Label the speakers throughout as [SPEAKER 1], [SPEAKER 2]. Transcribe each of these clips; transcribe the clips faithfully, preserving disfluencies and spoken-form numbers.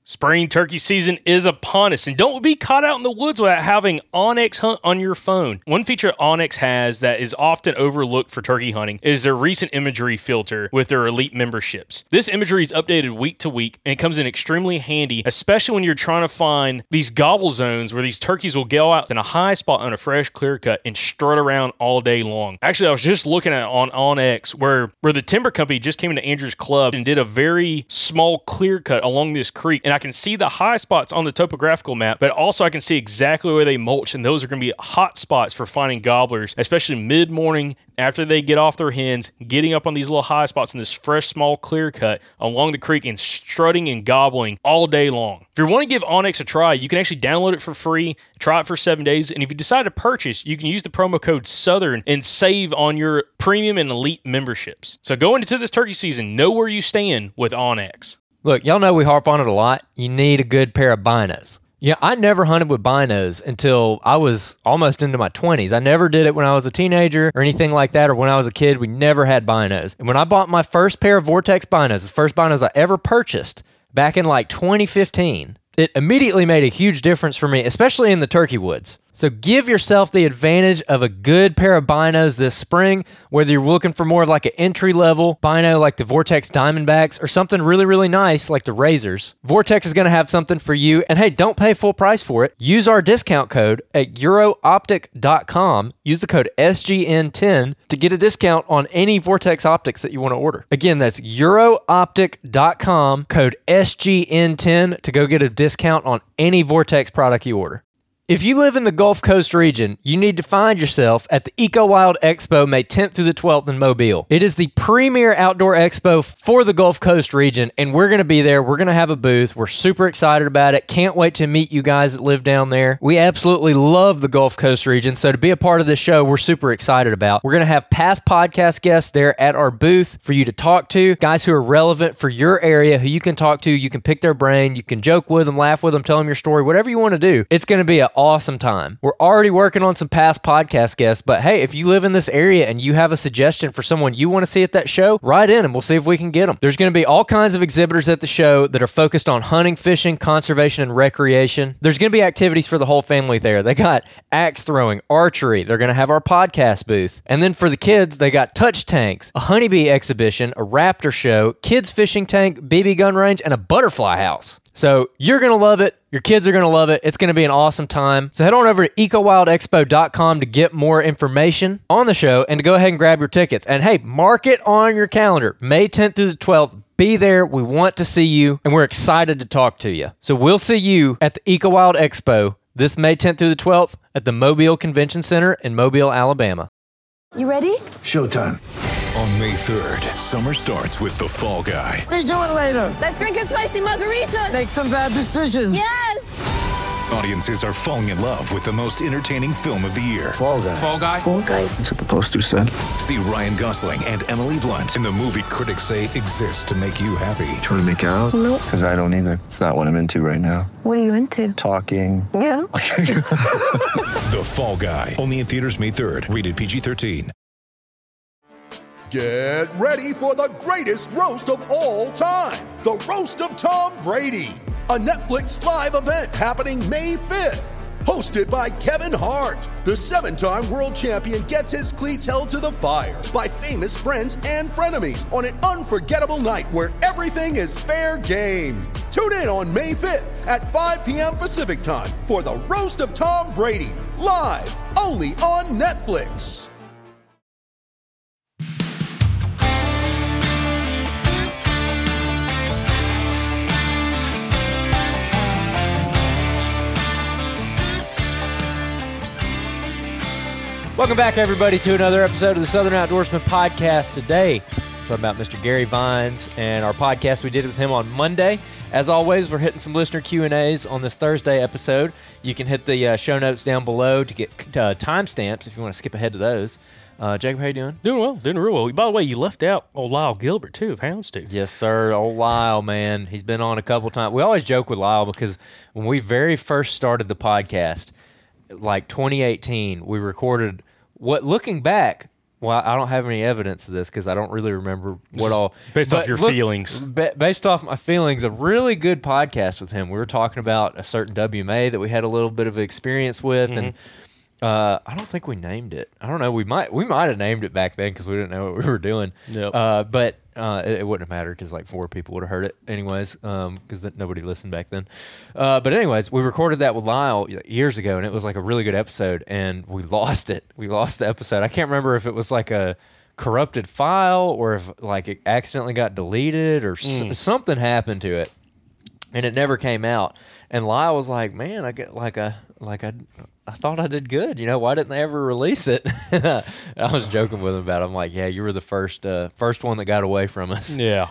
[SPEAKER 1] Spring turkey season is upon us, and don't be caught out in the woods without having onX Hunt on your phone. One feature onX has that is often overlooked for turkey hunting is their recent imagery filter with their elite memberships. This imagery is updated week to week, and it comes in extremely handy, especially when you're trying to find these gobble zones where these turkeys will go out in a high spot on a fresh clear cut and strut around all day long. Actually, I was just looking at it on onX where, where the timber company just came into Andrews Club and did a very small clear cut along this creek, and I can see the high spots on the topographical map, but also I can see exactly where they mulch, and those are going to be hot spots for finding gobblers, especially mid-morning after they get off their hens, getting up on these little high spots in this fresh, small clear cut along the creek and strutting and gobbling all day long. If you want to give onX a try, you can actually download it for free, try it for seven days, and if you decide to purchase, you can use the promo code SOUTHERN and save on your premium and elite memberships. So go into this turkey season, know where you stand with onX.
[SPEAKER 2] Look, y'all know we harp on it a lot. You need a good pair of binos. Yeah, I never hunted with binos until I was almost into my twenties. I never did it when I was a teenager or anything like that, or when I was a kid. We never had binos. And when I bought my first pair of Vortex binos, the first binos I ever purchased back in like twenty fifteen, it immediately made a huge difference for me, especially in the turkey woods. So give yourself the advantage of a good pair of binos this spring, whether you're looking for more of like an entry-level bino like the Vortex Diamondbacks or something really, really nice like the Razors. Vortex is going to have something for you. And hey, don't pay full price for it. Use our discount code at euro optic dot com. Use the code S G N ten to get a discount on any Vortex optics that you want to order. Again, that's euro optic dot com, code S G N ten to go get a discount on any Vortex product you order. If you live in the Gulf Coast region, you need to find yourself at the EcoWild Expo May tenth through the twelfth in Mobile. It is the premier outdoor expo for the Gulf Coast region, and we're going to be there. We're going to have a booth. We're super excited about it. Can't wait to meet you guys that live down there. We absolutely love the Gulf Coast region, so to be a part of this show, we're super excited about. We're going to have past podcast guests there at our booth for you to talk to, guys who are relevant for your area, who you can talk to. You can pick their brain. You can joke with them, laugh with them, tell them your story, whatever you want to do. It's going to be a awesome time. We're already working on some past podcast guests, but hey, if you live in this area and you have a suggestion for someone you want to see at that show, write in and we'll see if we can get them. There's going to be all kinds of exhibitors at the show that are focused on hunting, fishing, conservation, and recreation. There's going to be activities for the whole family there. They got axe throwing, archery. They're going to have our podcast booth. And then for the kids, they got touch tanks, a honeybee exhibition, a raptor show, kids fishing tank, B B gun range, and a butterfly house. So you're going to love it. Your kids are going to love it. It's going to be an awesome time. So head on over to eco wild expo dot com to get more information on the show and to go ahead and grab your tickets. And hey, mark it on your calendar. May tenth through the twelfth. Be there. We want to see you, and we're excited to talk to you. So we'll see you at the EcoWild Expo this May tenth through the twelfth at the Mobile Convention Center in Mobile, Alabama.
[SPEAKER 3] You ready?
[SPEAKER 4] Showtime.
[SPEAKER 5] On May third, summer starts with The Fall Guy.
[SPEAKER 4] Let's do it later.
[SPEAKER 3] Let's drink a spicy margarita.
[SPEAKER 4] Make some bad decisions.
[SPEAKER 3] Yes.
[SPEAKER 5] Audiences are falling in love with the most entertaining film of the year.
[SPEAKER 4] Fall Guy.
[SPEAKER 5] Fall Guy?
[SPEAKER 4] Fall Guy. That's what the poster said.
[SPEAKER 5] See Ryan Gosling and Emily Blunt in the movie critics say exists to make you happy.
[SPEAKER 6] Trying to make it out?
[SPEAKER 3] Nope.
[SPEAKER 6] Because I don't either. It's not what I'm into right now.
[SPEAKER 3] What are you into?
[SPEAKER 6] Talking.
[SPEAKER 3] Yeah.
[SPEAKER 5] The Fall Guy. Only in theaters May third. Rated P G thirteen.
[SPEAKER 7] Get ready for the greatest roast of all time. The Roast of Tom Brady. A Netflix live event happening May fifth. Hosted by Kevin Hart. The seven-time world champion gets his cleats held to the fire by famous friends and frenemies on an unforgettable night where everything is fair game. Tune in on May fifth at five p.m. Pacific time for the Roast of Tom Brady. Live only on Netflix.
[SPEAKER 2] Welcome back, everybody, to another episode of the Southern Outdoorsman Podcast. Today, talking about Mister Gary Vines and our podcast we did with him on Monday. As always, we're hitting some listener Q and A's on this Thursday episode. You can hit the uh, show notes down below to get uh, timestamps if you want to skip ahead to those. Uh, Jacob, how you doing?
[SPEAKER 1] Doing well, doing real well. By the way, you left out old Lyle Gilbert, too, of Houndstooth.
[SPEAKER 2] Yes, sir. Old Lyle, man. He's been on a couple times. We always joke with Lyle because when we very first started the podcast, like twenty eighteen, we recorded what, looking back, Well, I don't have any evidence of this because I don't really remember what all.
[SPEAKER 1] Based
[SPEAKER 2] but
[SPEAKER 1] off your
[SPEAKER 2] look,
[SPEAKER 1] feelings.
[SPEAKER 2] ba- based off my feelings, a really good podcast with him. We were talking about a certain W M A that we had a little bit of experience with,
[SPEAKER 1] Mm-hmm.
[SPEAKER 2] and uh, I don't think we named it. I don't know. We might we might have named it back then because we didn't know what we were doing.
[SPEAKER 1] Yep.
[SPEAKER 2] Uh, but uh, it, it wouldn't have mattered because like four people would have heard it anyways because nobody listened back then. Uh, but anyways, we recorded that with Lyle years ago, and it was like a really good episode, and we lost it. We lost the episode. I can't remember if it was like a corrupted file or if like it accidentally got deleted or
[SPEAKER 1] Mm.
[SPEAKER 2] s- something happened to it, and it never came out. And Lyle was like, "Man, I get like a like I I thought I did good. You know, why didn't they ever release it?" I was joking with him about it. I'm like, "Yeah, you were the first uh, first one that got away from us."
[SPEAKER 1] Yeah.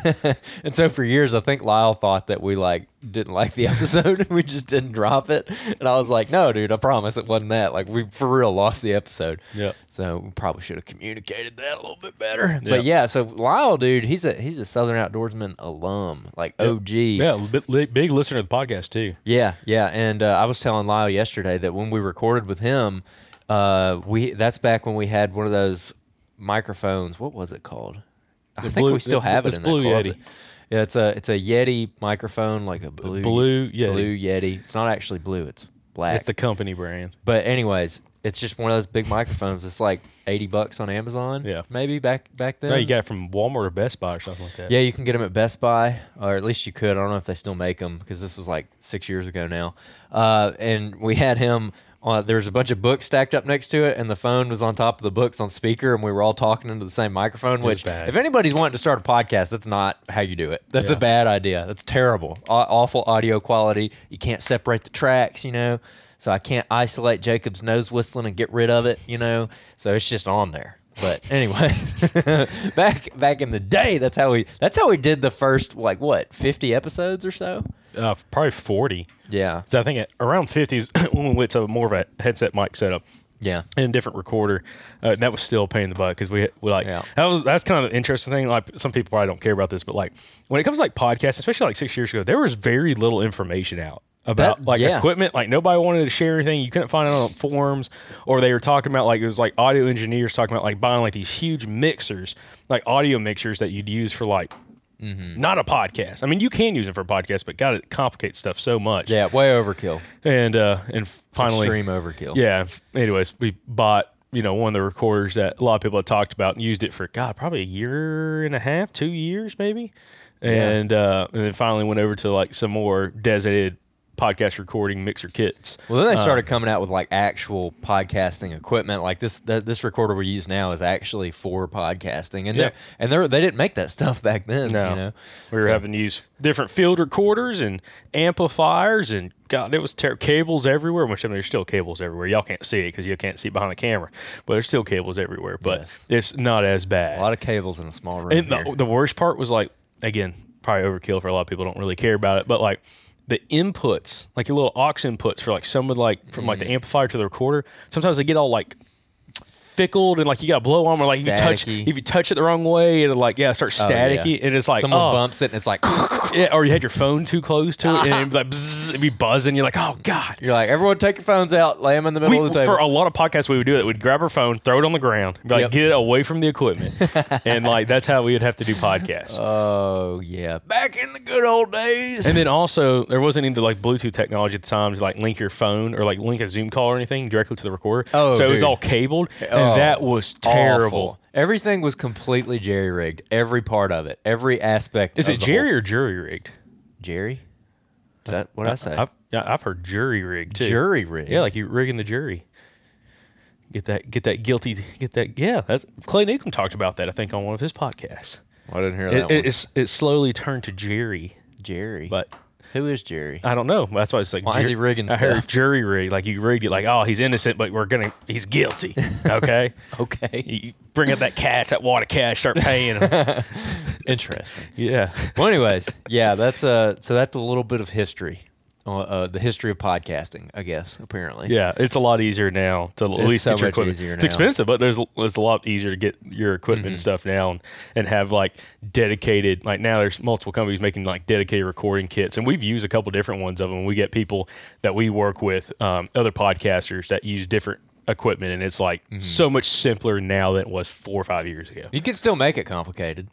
[SPEAKER 2] And so for years, I think Lyle thought that we like didn't like the episode and we just didn't drop it. And I was like, "No, dude, I promise it wasn't that. Like we for real lost the episode."
[SPEAKER 1] Yep.
[SPEAKER 2] So we probably should have communicated that a little bit better. But yeah, so Lyle, dude, he's a he's a Southern Outdoorsman alum, like O G.
[SPEAKER 1] Yeah, big, big listener to the podcast too.
[SPEAKER 2] Yeah, yeah, and uh, I was telling Lyle yesterday that when we recorded with him, uh, we that's back when we had one of those microphones. What was it called? I
[SPEAKER 1] The
[SPEAKER 2] think
[SPEAKER 1] blue-
[SPEAKER 2] we still
[SPEAKER 1] the-
[SPEAKER 2] have it
[SPEAKER 1] it's
[SPEAKER 2] in
[SPEAKER 1] Blue
[SPEAKER 2] that closet.
[SPEAKER 1] Yeti.
[SPEAKER 2] Yeah, it's a it's a Yeti microphone, like a blue
[SPEAKER 1] Blue Yeti.
[SPEAKER 2] Blue Yeti. It's not actually blue; it's black.
[SPEAKER 1] It's the company brand.
[SPEAKER 2] But anyways, it's just one of those big microphones. It's like eighty bucks on Amazon.
[SPEAKER 1] Yeah.
[SPEAKER 2] maybe back back then.
[SPEAKER 1] No, you got it from Walmart or Best Buy or something like that.
[SPEAKER 2] Yeah, you can get them at Best Buy, or at least you could. I don't know if they still make them because this was like six years ago now. Uh, and we had him. Uh, there was a bunch of books stacked up next to it, and the phone was on top of the books on speaker, and we were all talking into the same microphone. Which,
[SPEAKER 1] bad.
[SPEAKER 2] if anybody's wanting to start a podcast, that's not how you do it. That's
[SPEAKER 1] Yeah.
[SPEAKER 2] a bad idea. That's terrible. Aw- awful audio quality. You can't separate the tracks, you know. So I can't isolate Jacob's nose whistling and get rid of it, you know. So it's just on there. But anyway, back back in the day, that's how we that's how we did the first like what fifty episodes or so.
[SPEAKER 1] Uh, probably forty.
[SPEAKER 2] Yeah,
[SPEAKER 1] So I think at around fifties when we went to more of a headset mic setup
[SPEAKER 2] yeah,
[SPEAKER 1] and a different recorder, uh, that was still a pain in the butt because we, we like
[SPEAKER 2] Yeah.
[SPEAKER 1] that was that's kind of an interesting thing. Like some people probably don't care about this, but like when it comes to like podcasts, especially like six years ago, there was very little information out about
[SPEAKER 2] That-
[SPEAKER 1] like
[SPEAKER 2] yeah.
[SPEAKER 1] equipment. Like nobody wanted to share anything. You couldn't find it on forums, or they were talking about like it was like audio engineers talking about like buying like these huge mixers, like audio mixers that you'd use for like.
[SPEAKER 2] Mm-hmm.
[SPEAKER 1] Not a podcast. I mean, you can use it for a podcast, but God, it complicates stuff so much.
[SPEAKER 2] yeah, way overkill,
[SPEAKER 1] And uh, and finally,
[SPEAKER 2] extreme overkill.
[SPEAKER 1] yeah. Anyways, we bought you know one of the recorders that a lot of people had talked about and used it for God probably a year and a half, two years maybe, and uh, and then finally went over to like some more designated podcast recording mixer kits.
[SPEAKER 2] Well, then they started coming out with like actual podcasting equipment. Like this, th- this recorder we use now is actually for podcasting, and
[SPEAKER 1] Yeah.
[SPEAKER 2] they and they they didn't make that stuff back then.
[SPEAKER 1] No,
[SPEAKER 2] you know,
[SPEAKER 1] we were
[SPEAKER 2] So-
[SPEAKER 1] having to use different field recorders and amplifiers, and God, it was ter- cables everywhere. Which I mean, there's still cables everywhere. Y'all can't see it because you can't see behind the camera, but there's still cables everywhere. But
[SPEAKER 2] Yes.
[SPEAKER 1] it's not as bad.
[SPEAKER 2] a lot of cables in a small room.
[SPEAKER 1] And
[SPEAKER 2] here.
[SPEAKER 1] the, the worst part was like, again, probably overkill for a lot of people. Don't really care about it, but like the inputs, like your little aux inputs for like some of like from like the amplifier to the recorder, sometimes they get all like fickled and like you got to blow on, or like if you touch
[SPEAKER 2] Staticky.
[SPEAKER 1] if you touch it the wrong way, it'll like yeah start
[SPEAKER 2] Oh, yeah.
[SPEAKER 1] staticky, and it's like
[SPEAKER 2] Someone
[SPEAKER 1] oh,
[SPEAKER 2] bumps it and it's like
[SPEAKER 1] yeah, or you had your phone too close to it and it'd be like bzzz, it'd be buzzing. You're like, oh God.
[SPEAKER 2] you're like, everyone take your phones out, lay them in the middle
[SPEAKER 1] We,
[SPEAKER 2] of the table.
[SPEAKER 1] for a lot of podcasts, we would do it. We'd grab our phone, throw it on the ground, be like,
[SPEAKER 2] Yep.
[SPEAKER 1] get it away from the equipment, and like that's how we would have to do podcasts.
[SPEAKER 2] Oh yeah, back in the good old days.
[SPEAKER 1] And then also, there wasn't any like Bluetooth technology at the time to like link your phone or like link a Zoom call or anything directly to the recorder.
[SPEAKER 2] Oh,
[SPEAKER 1] so it was
[SPEAKER 2] dude.
[SPEAKER 1] all cabled, and
[SPEAKER 2] Oh,
[SPEAKER 1] that was terrible.
[SPEAKER 2] Awful. Everything was completely jerry rigged. Every part of it, every aspect.
[SPEAKER 1] Is
[SPEAKER 2] of
[SPEAKER 1] it
[SPEAKER 2] the
[SPEAKER 1] Jerry
[SPEAKER 2] whole-
[SPEAKER 1] or jury rigged?
[SPEAKER 2] Jerry? Did that, what did I say?
[SPEAKER 1] I've, yeah, I've heard jury rigged too.
[SPEAKER 2] Jury rigged.
[SPEAKER 1] Yeah, like you rigging the jury. Get that, get that guilty, get that. Yeah, that's Clay Newcomb talked about that. I think on one of his podcasts.
[SPEAKER 2] I didn't hear
[SPEAKER 1] It,
[SPEAKER 2] that
[SPEAKER 1] it,
[SPEAKER 2] one.
[SPEAKER 1] it's it slowly turned to Jerry,
[SPEAKER 2] Jerry.
[SPEAKER 1] but
[SPEAKER 2] who is Jerry?
[SPEAKER 1] I don't know. That's why it's like.
[SPEAKER 2] Why is he rigging
[SPEAKER 1] I heard
[SPEAKER 2] stuff?
[SPEAKER 1] jury rig, like you rigged it, like oh he's innocent, but we're gonna he's guilty. Okay.
[SPEAKER 2] Okay.
[SPEAKER 1] You bring up that cash, that water cash, start paying him.
[SPEAKER 2] Interesting.
[SPEAKER 1] Yeah.
[SPEAKER 2] Well, anyways, yeah, that's uh, so that's a little bit of history, uh, uh, the history of podcasting, I guess. Apparently.
[SPEAKER 1] Yeah, it's a lot easier now to at
[SPEAKER 2] It's
[SPEAKER 1] least
[SPEAKER 2] so
[SPEAKER 1] get your
[SPEAKER 2] much
[SPEAKER 1] equipment.
[SPEAKER 2] easier
[SPEAKER 1] It's
[SPEAKER 2] now.
[SPEAKER 1] expensive, but there's it's a lot easier to get your equipment and stuff now and, and have like dedicated, like now there's multiple companies making like dedicated recording kits, and we've used a couple different ones of them. We get people that we work with, um, other podcasters that use different equipment, and it's like
[SPEAKER 2] Mm-hmm.
[SPEAKER 1] so much simpler now than it was four or five years ago.
[SPEAKER 2] You can still make it complicated.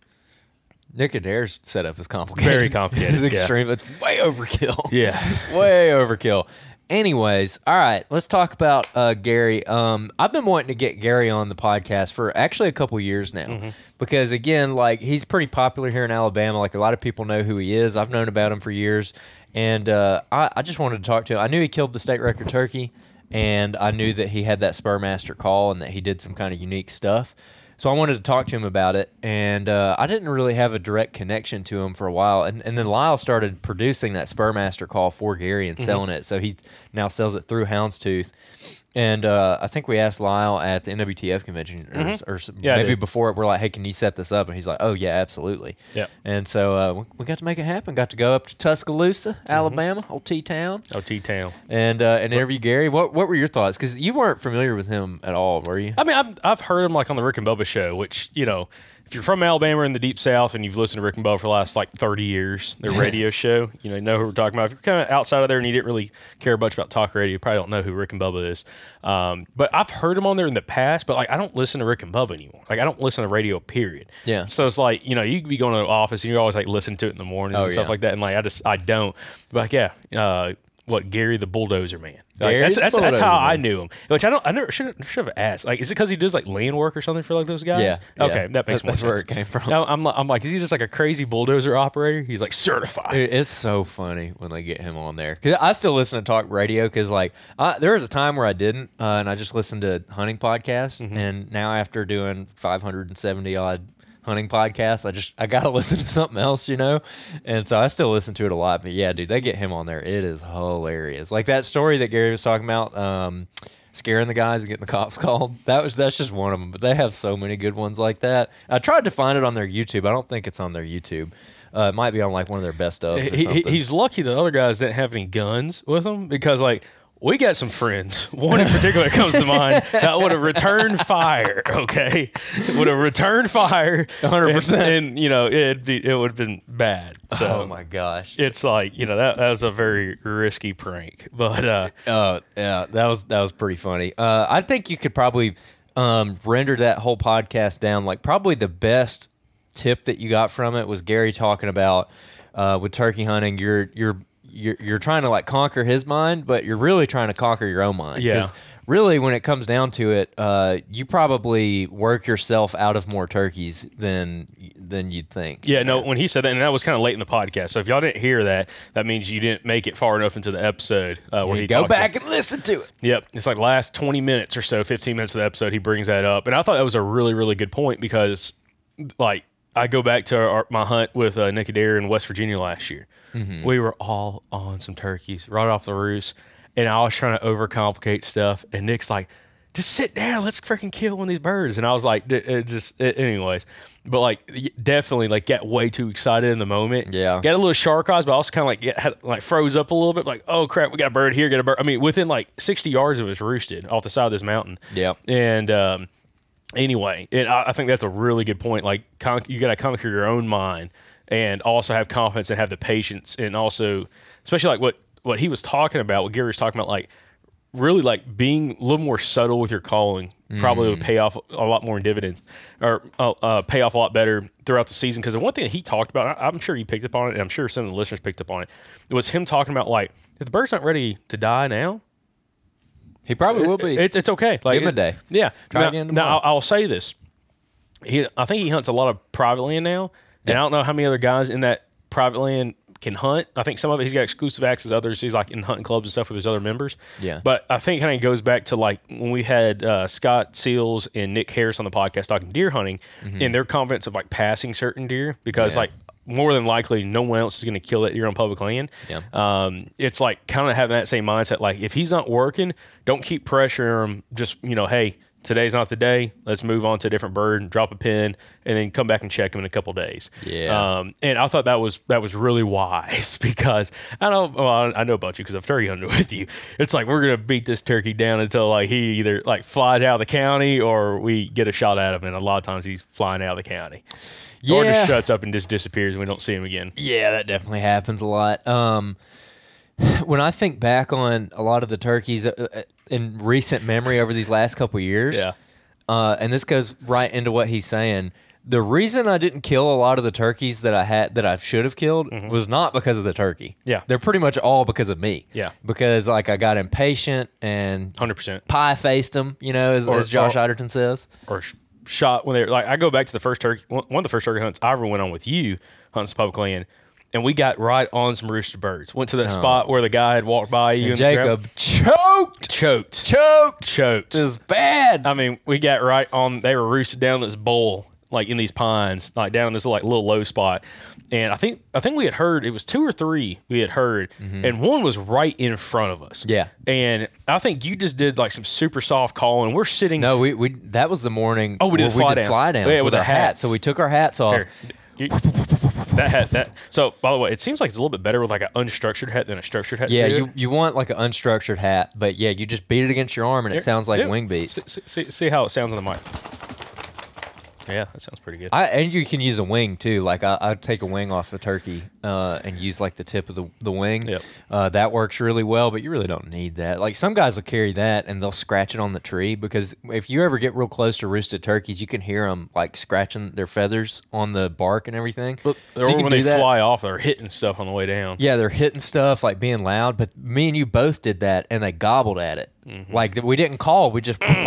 [SPEAKER 2] Nick Adair's setup is complicated.
[SPEAKER 1] Very complicated,
[SPEAKER 2] It's
[SPEAKER 1] yeah.
[SPEAKER 2] extreme. It's way overkill.
[SPEAKER 1] Yeah.
[SPEAKER 2] way overkill. Anyways, all right, let's talk about uh, Gary. Um, I've been wanting to get Gary on the podcast for actually a couple years now
[SPEAKER 1] Mm-hmm.
[SPEAKER 2] because, again, like he's pretty popular here in Alabama. Like a lot of people know who he is. I've known about him for years, and uh, I, I just wanted to talk to him. I knew he killed the state record turkey, and I knew that he had that Spurmaster call and that he did some kind of unique stuff. So I wanted to talk to him about it, and uh, I didn't really have a direct connection to him for a while. And, and then Lyle started producing that Spurmaster call for Gary and selling it. So he now sells it through Houndstooth. And uh, I think we asked Lyle at the N W T F convention, or, or s-
[SPEAKER 1] Yeah, I
[SPEAKER 2] maybe
[SPEAKER 1] did.
[SPEAKER 2] before it, we're like, hey, can you set this up? And he's like, oh, yeah, absolutely.
[SPEAKER 1] Yep.
[SPEAKER 2] And so uh, we- we got to make it happen. Got to go up to Tuscaloosa, Alabama, old T-Town,
[SPEAKER 1] Oh, T-Town.
[SPEAKER 2] and, uh, and interview Gary. What, what were your thoughts? Because you weren't familiar with him at all, were you?
[SPEAKER 1] I mean, I've, I've heard him like on the Rick and Bubba show, which, you know, if you're from Alabama or in the Deep South and you've listened to Rick and Bubba for the last like thirty years, their radio show, you know, you know who we're talking about. If you're kind of outside of there and you didn't really care much about talk radio, you probably don't know who Rick and Bubba is. Um, but I've heard him on there in the past, but like I don't listen to Rick and Bubba anymore. Like I don't listen to radio, period.
[SPEAKER 2] Yeah.
[SPEAKER 1] So it's like, you know, you could be going to the office and you're always like listening to it in the mornings
[SPEAKER 2] Oh,
[SPEAKER 1] and stuff
[SPEAKER 2] yeah.
[SPEAKER 1] like that. And like, I just, I don't. But like, yeah, uh, what, Gary the Bulldozer Man. Like,
[SPEAKER 2] Gary
[SPEAKER 1] that's
[SPEAKER 2] the
[SPEAKER 1] that's, that's
[SPEAKER 2] Bulldozer
[SPEAKER 1] how
[SPEAKER 2] Man.
[SPEAKER 1] I knew him. Which I don't. I never should should have asked. Like, is it because he does like land work or something for like those guys?
[SPEAKER 2] Yeah,
[SPEAKER 1] Okay,
[SPEAKER 2] yeah.
[SPEAKER 1] that makes
[SPEAKER 2] That-
[SPEAKER 1] more
[SPEAKER 2] that's
[SPEAKER 1] sense.
[SPEAKER 2] where it came from.
[SPEAKER 1] No, I'm li- I'm like, is he just like a crazy bulldozer operator? He's like certified.
[SPEAKER 2] Dude, it's so funny when they get him on there. Cause I still listen to talk radio because, like, I, there was a time where I didn't, uh, and I just listened to hunting podcasts.
[SPEAKER 1] Mm-hmm.
[SPEAKER 2] And now, after doing five hundred seventy odd hunting podcasts, I just I gotta listen to something else, you know. And so I still listen to it a lot. But yeah, dude, they get him on there. It is hilarious. Like that story that Gary was talking about. Um, Scaring the guys and getting the cops called. That was that's just one of them. But they have so many good ones like that. I tried to find it on their YouTube. I don't think it's on their YouTube. Uh, it might be on like one of their best ofs or
[SPEAKER 1] He, he,
[SPEAKER 2] something.
[SPEAKER 1] he's lucky the other guys didn't have any guns with them because like we got some friends. One in particular that comes to mind that would have returned fire. Okay, would have returned fire.
[SPEAKER 2] one hundred percent.
[SPEAKER 1] And, and you know it'd be it would have been bad. So
[SPEAKER 2] Oh my gosh.
[SPEAKER 1] it's like you know that that was a very risky prank. But uh,
[SPEAKER 2] Uh, yeah, that was that was pretty funny. Uh, I think you could probably um, render that whole podcast down. Like probably the best tip that you got from it was Gary talking about uh, with turkey hunting. You're you're you're you're trying to like conquer his mind, but you're really trying to conquer your own mind.
[SPEAKER 1] Yeah.
[SPEAKER 2] 'Cause really, when it comes down to it, uh, you probably work yourself out of more turkeys than than you'd think.
[SPEAKER 1] Yeah, no, when he said that, and that was kind of late in the podcast. So if y'all didn't hear that, that means you didn't make it far enough into the episode uh, where
[SPEAKER 2] You
[SPEAKER 1] he
[SPEAKER 2] go
[SPEAKER 1] talked
[SPEAKER 2] back
[SPEAKER 1] about-
[SPEAKER 2] and listen to it.
[SPEAKER 1] Yep, it's like last twenty minutes or so, fifteen minutes of the episode, he brings that up, and I thought that was a really, really good point because, like, I go back to our, my hunt with uh, Nick Adair in West Virginia last year.
[SPEAKER 2] Mm-hmm.
[SPEAKER 1] We were all on some turkeys right off the roost, and I was trying to overcomplicate stuff, and Nick's like, just sit down, let's freaking kill one of these birds. And I was like, d- it just, it, anyways. But like, y- definitely, like, got way too excited in the moment.
[SPEAKER 2] Yeah.
[SPEAKER 1] Got a little shark eyes, but also kind of like, get, had, like, froze up a little bit. Like, oh crap, we got a bird here, got a bird. I mean, within like sixty yards of us roosted off the side of this mountain.
[SPEAKER 2] Yeah.
[SPEAKER 1] And, um, anyway, it, I, I think that's a really good point. Like, con- you got to conquer your own mind and also have confidence and have the patience. And also, especially like what, what he was talking about, what Gary was talking about, like, really like being a little more subtle with your calling probably would pay off a lot more in dividends or uh, uh, pay off a lot better throughout the season. Because the one thing that he talked about, I, I'm sure he picked up on it, and I'm sure some of the listeners picked up on it, was him talking about like, if the bird's not ready to die now,
[SPEAKER 2] He probably will be.
[SPEAKER 1] It, it's okay. Like,
[SPEAKER 2] Give him a
[SPEAKER 1] it-
[SPEAKER 2] day.
[SPEAKER 1] Yeah.
[SPEAKER 2] Try
[SPEAKER 1] now,
[SPEAKER 2] again
[SPEAKER 1] now
[SPEAKER 2] tomorrow.
[SPEAKER 1] I'll, I'll say this. He, I think he hunts a lot of private land now, and I don't know how many other guys in that private land can hunt. I think some of it he's got exclusive access. Others he's like in hunting clubs and stuff with his other members.
[SPEAKER 2] Yeah.
[SPEAKER 1] But I think kind of goes back to like when we had uh, Scott Seals and Nick Harris on the podcast talking deer hunting, and their confidence of like passing certain deer because
[SPEAKER 2] Mm-hmm. Yeah.
[SPEAKER 1] like more than likely no one else is going to kill that deer on public land.
[SPEAKER 2] Yeah.
[SPEAKER 1] Um, it's like kind of having that same mindset. Like if he's not working, don't keep pressuring him. Just, you know, hey, today's not the day. Let's move on to a different bird, drop a pin, and then come back and check him in a couple days.
[SPEAKER 2] Yeah.
[SPEAKER 1] Um, and I thought that was that was really wise because I know well, I know about you because I've turkey hunted with you. It's like we're gonna beat this turkey down until like he either like flies out of the county or we get a shot at him. And a lot of times he's flying out of the county. Or
[SPEAKER 2] Yeah.
[SPEAKER 1] just shuts up and just disappears and we don't see him again.
[SPEAKER 2] Yeah, that definitely happens a lot. Um, When I think back on a lot of the turkeys uh, in recent memory over these last couple years,
[SPEAKER 1] Yeah.
[SPEAKER 2] uh, and this goes right into what he's saying. The reason I didn't kill a lot of the turkeys that I had that I should have killed was not because of the turkey.
[SPEAKER 1] Yeah.
[SPEAKER 2] They're pretty much all because of me.
[SPEAKER 1] Yeah.
[SPEAKER 2] Because like I got impatient and
[SPEAKER 1] one hundred percent.
[SPEAKER 2] pie faced them, you know, as,
[SPEAKER 1] Or-
[SPEAKER 2] as Josh
[SPEAKER 1] or-
[SPEAKER 2] Eiderton says.
[SPEAKER 1] Or sh- shot when they're like, I go back to the first turkey, one one of the first turkey hunts I ever went on with you, hunting some public land, and we got right on some rooster birds. Went to that spot where the guy had walked by you.
[SPEAKER 2] And
[SPEAKER 1] and
[SPEAKER 2] Jacob
[SPEAKER 1] grabbed-
[SPEAKER 2] choked,
[SPEAKER 1] choked.
[SPEAKER 2] choked,
[SPEAKER 1] Choked.
[SPEAKER 2] It was bad.
[SPEAKER 1] I mean, we got right on, they were roosted down this bowl, like in these pines, like down in this like little low spot. And I think I think we had heard, it was two or three we had heard, and one was right in front of us.
[SPEAKER 2] Yeah.
[SPEAKER 1] And I think you just did like some super soft calling. We're sitting.
[SPEAKER 2] No, we, we that was the morning.
[SPEAKER 1] Oh, we did
[SPEAKER 2] where
[SPEAKER 1] fly
[SPEAKER 2] we did
[SPEAKER 1] down.
[SPEAKER 2] fly downs
[SPEAKER 1] Yeah,
[SPEAKER 2] with,
[SPEAKER 1] with
[SPEAKER 2] our
[SPEAKER 1] the
[SPEAKER 2] hats.
[SPEAKER 1] hats.
[SPEAKER 2] So we took our hats off.
[SPEAKER 1] Here, you- that hat, that. So, by the way, it seems like it's a little bit better with like an unstructured hat than a structured hat.
[SPEAKER 2] Yeah,
[SPEAKER 1] to do
[SPEAKER 2] you,
[SPEAKER 1] it.
[SPEAKER 2] you want like an unstructured hat, but yeah, you just beat it against your arm and it
[SPEAKER 1] Here,
[SPEAKER 2] sounds like
[SPEAKER 1] yeah.
[SPEAKER 2] wing beats.
[SPEAKER 1] See, see, see how it sounds on the mic. Yeah, that sounds pretty good.
[SPEAKER 2] I, and you can use a wing too. Like I, I'd take a wing off a turkey uh, and use like the tip of the, the wing.
[SPEAKER 1] Yep.
[SPEAKER 2] Uh, that works really well, but you really don't need that. Like some guys will carry that and they'll scratch it on the tree because if you ever get real close to roosted turkeys, you can hear them like scratching their feathers on the bark and everything.
[SPEAKER 1] or
[SPEAKER 2] So you can
[SPEAKER 1] when
[SPEAKER 2] do
[SPEAKER 1] they
[SPEAKER 2] that.
[SPEAKER 1] fly off, they're hitting stuff on the way down.
[SPEAKER 2] Yeah, they're hitting stuff, like being loud. But me and you both did that, and they gobbled at it.
[SPEAKER 1] Mm-hmm.
[SPEAKER 2] Like we didn't call, we just pow,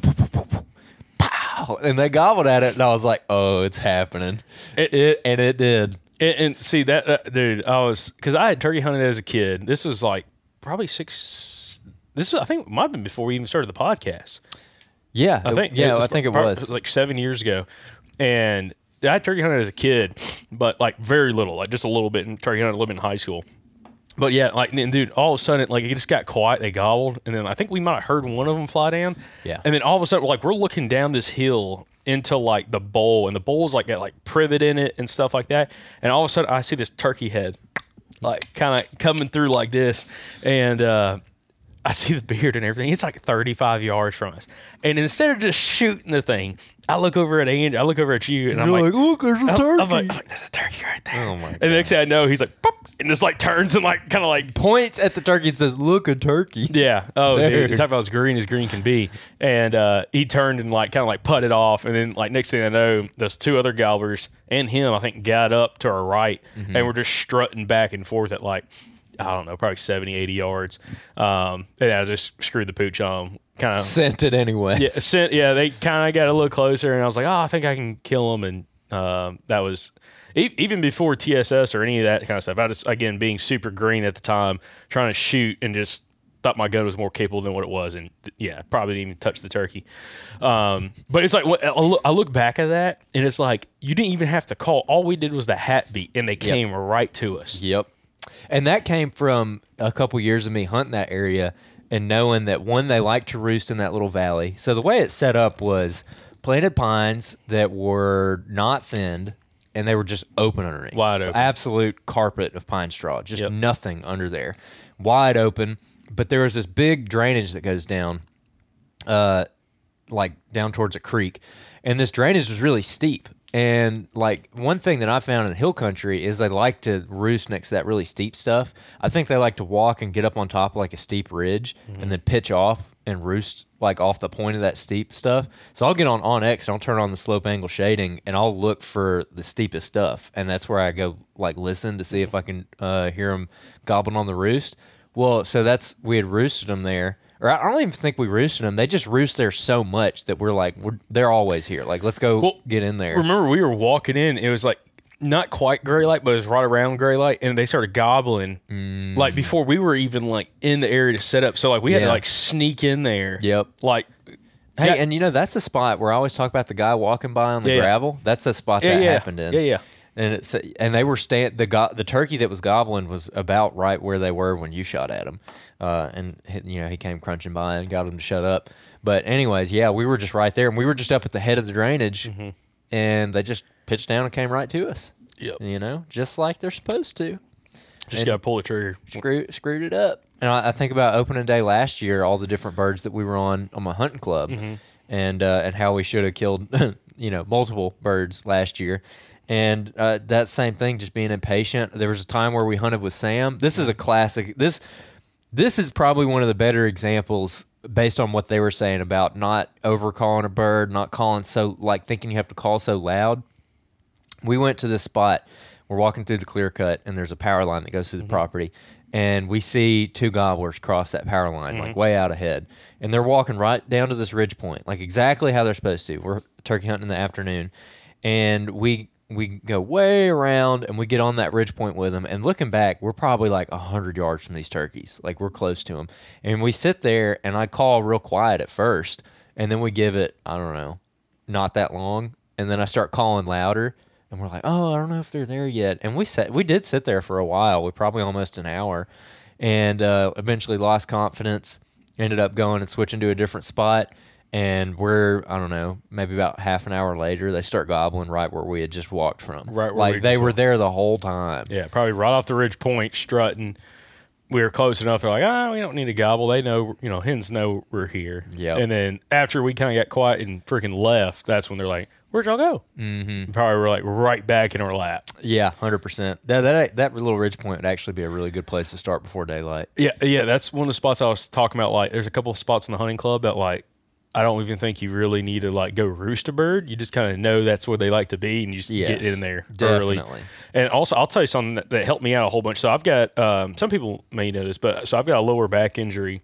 [SPEAKER 2] and they gobbled at it, and I was like, "Oh, it's happening!"
[SPEAKER 1] It-
[SPEAKER 2] It, and it did.
[SPEAKER 1] And, and see that, uh, dude, I was because I had turkey hunted as a kid. This was like probably six. This was, I think, it might have been before we even started the podcast.
[SPEAKER 2] Yeah,
[SPEAKER 1] I think,
[SPEAKER 2] Yeah,
[SPEAKER 1] was
[SPEAKER 2] I think it
[SPEAKER 1] probably
[SPEAKER 2] was.
[SPEAKER 1] like seven years ago, and I had turkey hunted as a kid, but like very little, like just a little bit. And turkey hunted a little bit in high school. But yeah, like, and dude, all of a sudden, like, it just got quiet. They gobbled, and then I think we might have heard one of them fly down.
[SPEAKER 2] Yeah.
[SPEAKER 1] And then all of a sudden, like, we're looking down this hill into like the bowl, and the bowl's like got like privet in it and stuff like that. And all of a sudden, I see this turkey head, like, kind of coming through like this, and uh, I see the beard and everything. It's like thirty-five yards from us, and instead of just shooting the thing, I look over at Andy, I look over at you, and I'm like,
[SPEAKER 2] "Look, there's a
[SPEAKER 1] I'm-
[SPEAKER 2] turkey!"
[SPEAKER 1] I'm like, I'm like, there's a turkey right there.
[SPEAKER 2] Oh, my
[SPEAKER 1] And the next thing I know, he's like, Boop, and just like turns and like kind of like,
[SPEAKER 2] Points at the turkey and says, "Look, a turkey."
[SPEAKER 1] yeah. Oh,
[SPEAKER 2] There.
[SPEAKER 1] dude, talk about as green as green can be. And uh, he turned and like kind of like putted off, and then like next thing I know, those two other gobblers and him, I think, got up to our right,
[SPEAKER 2] Mm-hmm.
[SPEAKER 1] and we're just strutting back and forth at like, I don't know, probably seventy, eighty yards. Um, and I just screwed the pooch on. Kind of
[SPEAKER 2] Sent it anyway.
[SPEAKER 1] yeah, sent, yeah, they kind of got a little closer, and I was like, oh, I think I can kill them. And um, that was e- even before T S S or any of that kind of stuff. I just, again, being super green at the time, trying to shoot, and just thought my gun was more capable than what it was. And yeah, probably didn't even touch the turkey. Um, but it's like, what- I look, I look back at that, and it's like, you didn't even have to call. All we did was the hat beat, and they came right to us.
[SPEAKER 2] Yep. And that came from a couple years of me hunting that area and knowing that, one, they like to roost in that little valley. So the way it's set up was planted pines that were not thinned, and they were just open underneath.
[SPEAKER 1] Wide open.
[SPEAKER 2] Absolute carpet of pine straw. Just
[SPEAKER 1] Yep.
[SPEAKER 2] nothing under there. Wide open. But there was this big drainage that goes down, uh, like down towards a creek. And this drainage was really steep. And like one thing that I found in hill country is they like to roost next to that really steep stuff. I think they like to walk and get up on top of like a steep ridge and then pitch off and roost like off the point of that steep stuff. So I'll get on OnX and I'll turn on the slope angle shading and I'll look for the steepest stuff. And that's where I go like listen to see if I can uh, hear them gobbling on the roost. Well, so that's, we had roosted them there. Or I don't even think we roosted them. They just roost there so much that we're like, we're, they're always here. Like, let's go
[SPEAKER 1] Well,
[SPEAKER 2] get in there.
[SPEAKER 1] Remember, we were walking in. It was like not quite gray light, but it was right around gray light, and they started gobbling like before we were even like in the area to set up. So like we had
[SPEAKER 2] Yeah.
[SPEAKER 1] to like sneak in there.
[SPEAKER 2] Yep.
[SPEAKER 1] Like,
[SPEAKER 2] Hey,
[SPEAKER 1] yeah,
[SPEAKER 2] and you know, that's a spot where I always talk about the guy walking by on the
[SPEAKER 1] Yeah, yeah.
[SPEAKER 2] gravel. That's the spot
[SPEAKER 1] Yeah,
[SPEAKER 2] that
[SPEAKER 1] yeah.
[SPEAKER 2] happened in.
[SPEAKER 1] Yeah, yeah.
[SPEAKER 2] And it's and they were stand the go- the turkey that was gobbling was about right where they were when you shot at him, uh, and he, you know he came crunching by and got him to shut up. But anyways, yeah, we were just right there, and we were just up at the head of the drainage, and they just pitched down and came right to us.
[SPEAKER 1] Yep.
[SPEAKER 2] You know, just like they're supposed to.
[SPEAKER 1] just
[SPEAKER 2] and-
[SPEAKER 1] gotta pull the trigger.
[SPEAKER 2] Screw, screwed it up. And I, I think about opening day last year, all the different birds that we were on on my hunting club, and uh, and how we should have killed, you know, multiple birds last year. And uh, that same thing, just being impatient. There was a time where we hunted with Sam. This is a classic. This this is probably one of the better examples based on what they were saying about not over calling a bird, not calling so, like thinking you have to call so loud. We went to this spot. We're walking through the clear cut, and there's a power line that goes through the mm-hmm. property. And we see two gobblers cross that power line, mm-hmm. like way out ahead. And they're walking right down to this ridge point, like exactly how they're supposed to. We're turkey hunting in the afternoon. And we we go way around, and we get on that ridge point with them. And looking back, we're probably like one hundred yards from these turkeys. Like, we're close to them. And we sit there, and I call real quiet at first. And then we give it, I don't know, not that long. And then I start calling louder. And we're like, oh, I don't know if they're there yet. And we sat, we did sit there for a while. We probably almost an hour. And uh, eventually lost confidence. Ended up going and switching to a different spot. And we're, I don't know, maybe about half an hour later, they start gobbling right where we had just walked from.
[SPEAKER 1] Right where
[SPEAKER 2] like
[SPEAKER 1] we
[SPEAKER 2] they
[SPEAKER 1] just
[SPEAKER 2] were
[SPEAKER 1] walked.
[SPEAKER 2] there the whole time.
[SPEAKER 1] Yeah, probably right off the ridge point, strutting. We were close enough. They're like, ah, we don't need to gobble. They know, you know, hens know we're here.
[SPEAKER 2] Yep.
[SPEAKER 1] And then after we kind of got quiet and freaking left, that's when they're like, where'd y'all go? Mm-hmm. Probably were like right back in our lap.
[SPEAKER 2] Yeah, one hundred percent. That, that that little ridge point would actually be a really good place to start before daylight.
[SPEAKER 1] Yeah, yeah, that's one of the spots I was talking about. Like, there's a couple of spots in the hunting club that, like, I don't even think you really need to, like, go roost a bird. You just kind of know that's where they like to be, and you just
[SPEAKER 2] Yes,
[SPEAKER 1] get in there
[SPEAKER 2] definitely.
[SPEAKER 1] early. And also, I'll tell you something that, that helped me out a whole bunch. So I've got, um, some people may know this, but so I've got a lower back injury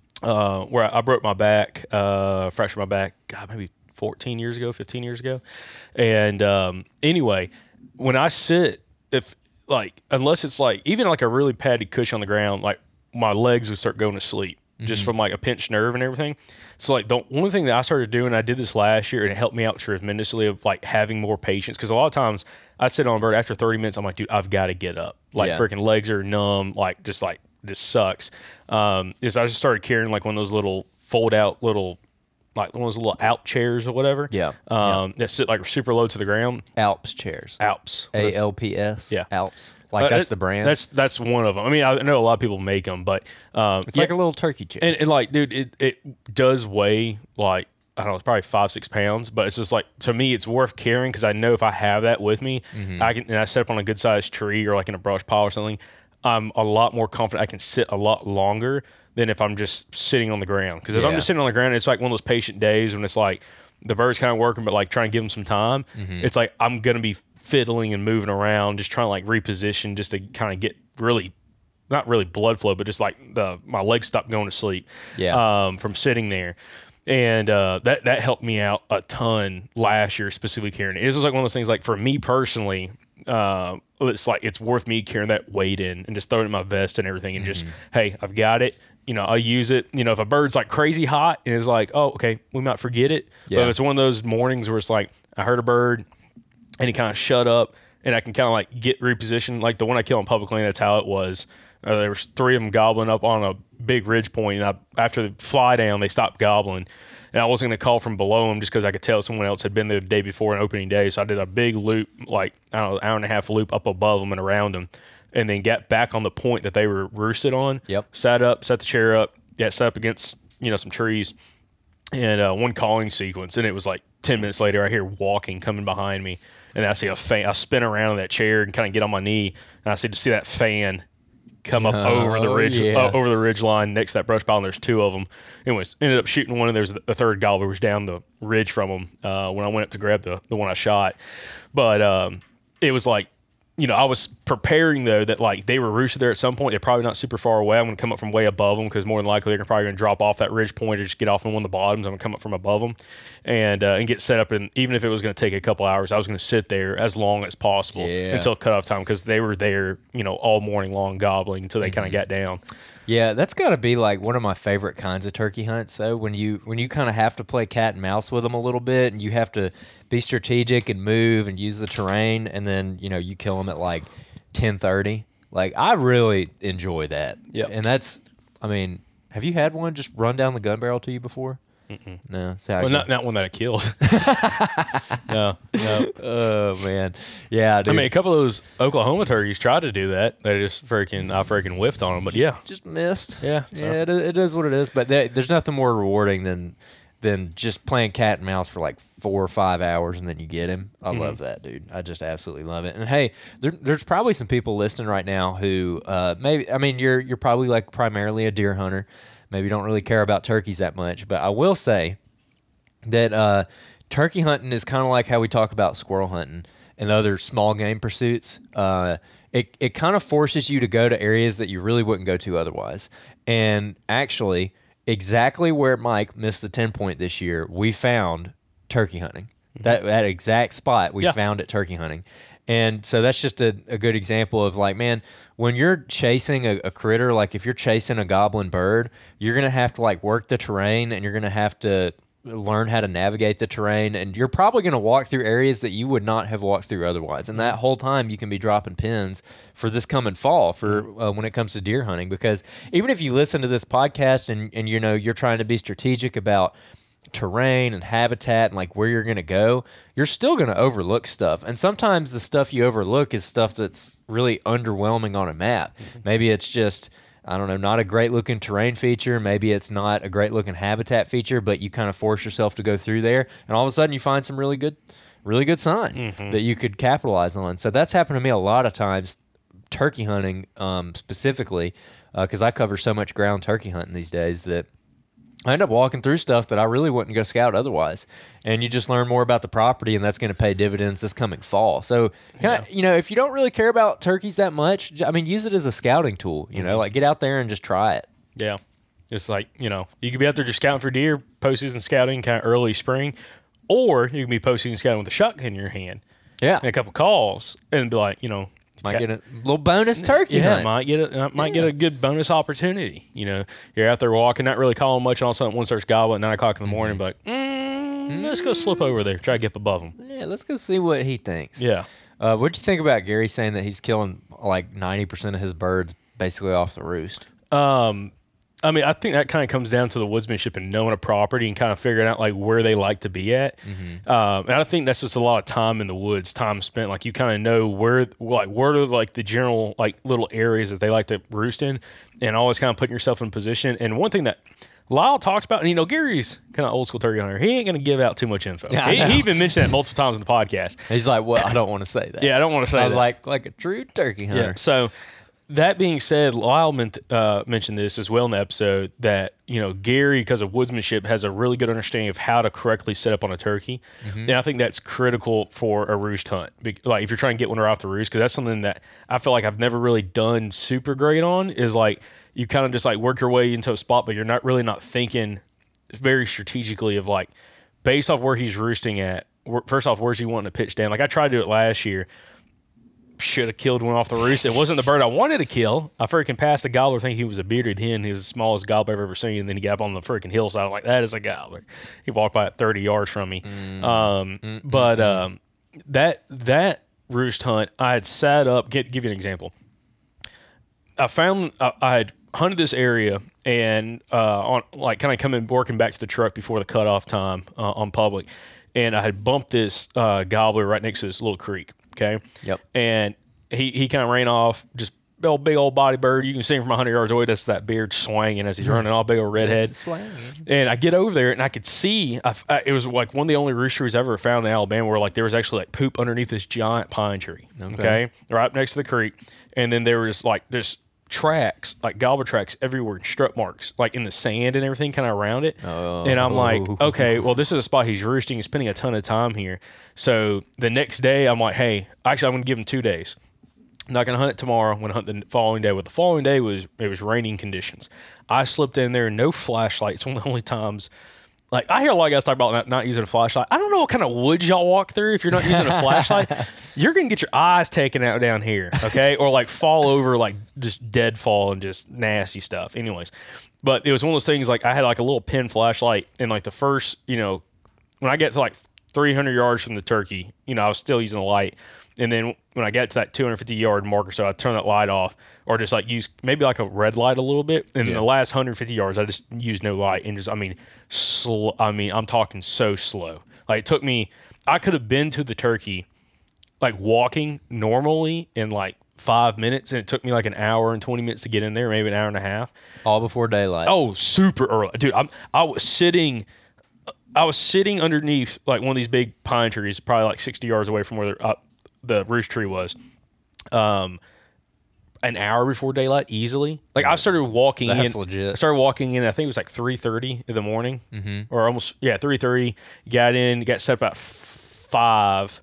[SPEAKER 1] uh, where I, I broke my back, uh, fractured my back, God, maybe fourteen years ago, fifteen years ago. And um, anyway, when I sit, if, like, unless it's, like, even, like, a really padded cushion on the ground, like, my legs would start going to sleep. Just from like a pinched nerve and everything. So like the one thing that I started doing, I did this last year and it helped me out tremendously of like having more patience. Cause a lot of times I sit on a bird after thirty minutes, I'm like, dude, I've got to get up. Like
[SPEAKER 2] Yeah.
[SPEAKER 1] freaking legs are numb. Like just like this sucks. Um, is I just started carrying like one of those little fold out little, like one of those little Alp chairs or whatever.
[SPEAKER 2] Yeah.
[SPEAKER 1] Um, that sit like super low to the ground.
[SPEAKER 2] Alps chairs.
[SPEAKER 1] Alps.
[SPEAKER 2] A L P S.
[SPEAKER 1] Yeah.
[SPEAKER 2] Alps. Like
[SPEAKER 1] Uh,
[SPEAKER 2] that's
[SPEAKER 1] it-
[SPEAKER 2] the brand.
[SPEAKER 1] That's that's one of them. I mean, I know a lot of people make them, but um,
[SPEAKER 2] it's
[SPEAKER 1] yeah,
[SPEAKER 2] like a little turkey chair.
[SPEAKER 1] and, and like, dude, it, it does weigh like I don't know, it's probably five six pounds, but it's just like to me, it's worth carrying because I know if I have that with me,
[SPEAKER 2] Mm-hmm.
[SPEAKER 1] I can and I set up on a good sized tree or like in a brush pile or something. I'm a lot more confident. I can sit a lot longer than if I'm just sitting on the ground. Because if I'm
[SPEAKER 2] Yeah.
[SPEAKER 1] just sitting on the ground, it's like one of those patient days when it's like the bird's kind of working, but like trying to give them some time.
[SPEAKER 2] Mm-hmm.
[SPEAKER 1] It's like I'm gonna be fiddling and moving around, just trying to like reposition, just to kind of get really, not really blood flow, but just like the my legs stopped going to sleep.
[SPEAKER 2] Yeah.
[SPEAKER 1] Um, from sitting there, and uh, that that helped me out a ton last year, specifically carrying it. This is like one of those things. Like for me personally, uh, it's like it's worth me carrying that weight in and just throwing it in my vest and everything, and just hey, I've got it. You know, I'll use it. You know, if a bird's like crazy hot and it's like, oh, okay, we might forget it. But
[SPEAKER 2] Yeah.
[SPEAKER 1] if it's one of those mornings where it's like I heard a bird and he kind of shut up, and I can kind of like get repositioned. Like the one I killed on public land, that's how it was. Uh, there was three of them gobbling up on a big ridge point, and I, after the fly down, they stopped gobbling. And I wasn't going to call from below them just because I could tell someone else had been there the day before an opening day. So I did a big loop, like I don't know, hour and a half loop up above them and around them, and then got back on the point that they were roosted on.
[SPEAKER 2] Yep.
[SPEAKER 1] Sat up, set the chair up, got set up against you know some trees, and uh, one calling sequence, and it was like ten minutes later, I hear walking coming behind me, and I see a fan. I spin around in that chair and kind of get on my knee, and I see to see that fan come up
[SPEAKER 2] Oh,
[SPEAKER 1] over the ridge,
[SPEAKER 2] yeah.
[SPEAKER 1] uh, over the ridge line next to that brush pile. And there's two of them. Anyways, ended up shooting one, and there's the third gobbler was down the ridge from them uh, when I went up to grab the the one I shot. But um, it was like, you know, I was preparing though that like they were roosted there at some point. They're probably not super far away. I'm going to come up from way above them because more than likely they're probably going to drop off that ridge point or just get off on one of the bottoms. I'm going to come up from above them and uh, and get set up. And even if it was going to take a couple hours, I was going to sit there as long as possible
[SPEAKER 2] Yeah.
[SPEAKER 1] until cutoff time because they were there, you know, all morning long gobbling until they kind of got down.
[SPEAKER 2] Yeah, that's got to be like one of my favorite kinds of turkey hunts. So when you when you kind of have to play cat and mouse with them a little bit, and you have to be strategic and move and use the terrain, and then you know you kill them at like ten thirty. Like I really enjoy that.
[SPEAKER 1] Yep.
[SPEAKER 2] And that's, I mean, have you had one just run down the gun barrel to you before? Mm-mm. No, that's how
[SPEAKER 1] Well,
[SPEAKER 2] I
[SPEAKER 1] not, not one that I killed. no, no.
[SPEAKER 2] Oh man, yeah. Dude.
[SPEAKER 1] I mean, a couple of those Oklahoma turkeys tried to do that. They just freaking, I freaking whiffed on them. But yeah,
[SPEAKER 2] just missed.
[SPEAKER 1] Yeah, so.
[SPEAKER 2] yeah. It, it is what it is. But there, there's nothing more rewarding than than just playing cat and mouse for like four or five hours and then you get him. I
[SPEAKER 1] Mm-hmm.
[SPEAKER 2] love that, dude. I just absolutely love it. And hey, there, there's probably some people listening right now who uh, maybe, I mean, you're you're probably like primarily a deer hunter. Maybe you don't really care about turkeys that much. But I will say that uh, turkey hunting is kind of like how we talk about squirrel hunting and other small game pursuits. Uh, it it kind of forces you to go to areas that you really wouldn't go to otherwise. And actually, exactly where Mike missed the ten point this year, we found turkey hunting. That that exact spot we
[SPEAKER 1] Yeah.
[SPEAKER 2] found it turkey hunting. And so that's just a, a good example of like, man, when you're chasing a, a critter, like if you're chasing a goblin bird, you're going to have to like work the terrain and you're going to have to learn how to navigate the terrain. And you're probably going to walk through areas that you would not have walked through otherwise. And that whole time you can be dropping pins for this coming fall for uh, when it comes to deer hunting. Because even if you listen to this podcast and, and you know, you're trying to be strategic about terrain and habitat and like where you're going to go, you're still going to overlook stuff. And sometimes the stuff you overlook is stuff that's really underwhelming on a map. Maybe it's just, I don't know, not a great looking terrain feature. Maybe it's not a great looking habitat feature, but you kind of force yourself to go through there. And all of a sudden you find some really good, really good sign
[SPEAKER 1] Mm-hmm.
[SPEAKER 2] that you could capitalize on. So that's happened to me a lot of times, turkey hunting um, specifically, because I cover so much ground turkey hunting these days that I end up walking through stuff that I really wouldn't go scout otherwise. And you just learn more about the property, and that's going to pay dividends this coming fall. So, kind of, you know, if you don't really care about turkeys that much, j- I mean, use it as a scouting tool, you know, like get out there and just try it.
[SPEAKER 1] Yeah. It's like, you know, you could be out there just scouting for deer, postseason scouting kind of early spring, or you can be postseason scouting with a shotgun in your hand
[SPEAKER 2] Yeah.
[SPEAKER 1] and a couple calls and be like, you know,
[SPEAKER 2] Might get a little bonus turkey
[SPEAKER 1] yeah,
[SPEAKER 2] hunt.
[SPEAKER 1] might get a uh, might get a good bonus opportunity. You know, you're out there walking, not really calling much, and all of a sudden one starts gobbling at nine o'clock in the morning, but mm, let's go slip over there, try to get above them.
[SPEAKER 2] Yeah, let's go see what he thinks.
[SPEAKER 1] Yeah.
[SPEAKER 2] Uh, what'd you think about Gary saying that he's killing like ninety percent of his birds basically off the roost?
[SPEAKER 1] Um, I mean, I think that kind of comes down to the woodsmanship and knowing a property and kind of figuring out like where they like to be at.
[SPEAKER 2] Mm-hmm.
[SPEAKER 1] Um, and I think that's just a lot of time in the woods, time spent. Like you kind of know where, like, where are like the general like little areas that they like to roost in, and always kind of putting yourself in position. And one thing that Lyle talks about, and you know, Gary's kind of old school turkey hunter. He ain't going to give out too much info.
[SPEAKER 2] Yeah, I
[SPEAKER 1] he,
[SPEAKER 2] know.
[SPEAKER 1] he even mentioned that multiple times in the podcast.
[SPEAKER 2] He's like, well, I don't want to say that.
[SPEAKER 1] Yeah, I don't want to say
[SPEAKER 2] I was
[SPEAKER 1] that.
[SPEAKER 2] like, like a true turkey hunter.
[SPEAKER 1] Yeah. So that being said, Lyle meant, uh, mentioned this as well in the episode that, you know, Gary, because of woodsmanship, has a really good understanding of how to correctly set up on a turkey. And I think that's critical for a roost hunt. Be- Like if you're trying to get one off the roost, because that's something that I feel like I've never really done super great on, is like you kind of just like work your way into a spot, but you're not really not thinking very strategically of like, based off where he's roosting at, where, first off, where's he wanting to pitch down? Like I tried to do it last year. Should have killed one off the roost. It wasn't the bird I wanted to kill. I freaking passed a gobbler thinking he was a bearded hen. He was the smallest gobbler I've ever seen. And then he got up on the freaking hillside. I'm like, that is a gobbler. He walked by at thirty yards from me.
[SPEAKER 2] Mm.
[SPEAKER 1] Um,
[SPEAKER 2] Mm-mm.
[SPEAKER 1] but um, that that roost hunt, I had sat up. Get, give you an example. I found I, I had hunted this area and uh, on like kind of coming working back to the truck before the cutoff time uh, on public, and I had bumped this uh, gobbler right next to this little creek. Okay.
[SPEAKER 2] Yep.
[SPEAKER 1] And he, he kind of ran off, just big old, big old body bird. You can see him from one hundred yards away. That's that beard swinging as he's running, all big old redhead. And I get over there and I could see, I, I, it was like one of the only roosteries I ever found in Alabama where like there was actually like poop underneath this giant pine tree.
[SPEAKER 2] Okay.
[SPEAKER 1] Okay. Right up next to the creek. And then there were just like this tracks, like gobbler tracks everywhere, strut marks, like in the sand and everything kind of around it.
[SPEAKER 2] Oh.
[SPEAKER 1] And I'm like, okay, well, this is a spot he's roosting. He's spending a ton of time here. So the next day, I'm like, hey, actually, I'm going to give him two days. I'm not going to hunt it tomorrow. I'm going to hunt the following day. But the following day was, it was raining conditions. I slipped in there, no flashlight. It's one of the only times. Like, I hear a lot of guys talk about not, not using a flashlight. I don't know what kind of woods y'all walk through if you're not using a flashlight. You're going to get your eyes taken out down here, okay? Or, like, fall over, like, just deadfall and just nasty stuff. Anyways. But it was one of those things, like, I had, like, a little pin flashlight. And, like, the first, you know, when I get to, like, three hundred yards from the turkey, you know, I was still using the light. And then when I got to that two hundred fifty yard marker, so I turn that light off or just like use maybe like a red light a little bit. And
[SPEAKER 2] Yeah.
[SPEAKER 1] the last one hundred fifty yards, I just used no light and just, I mean, slow. I mean, I'm talking so slow. Like it took me, I could have been to the turkey like walking normally in like five minutes and it took me like an hour and twenty minutes to get in there, maybe an hour and a half.
[SPEAKER 2] All before daylight.
[SPEAKER 1] Oh, super early. Dude, I'm, I was sitting I was sitting underneath like one of these big pine trees, probably like sixty yards away from where the, uh, the roost tree was. Um, an hour before daylight, easily. Like I started walking
[SPEAKER 2] That's
[SPEAKER 1] in.
[SPEAKER 2] legit.
[SPEAKER 1] I started walking in. I think it was like three thirty in the morning, mm-hmm. or almost yeah, three thirty. Got in, got set up about five.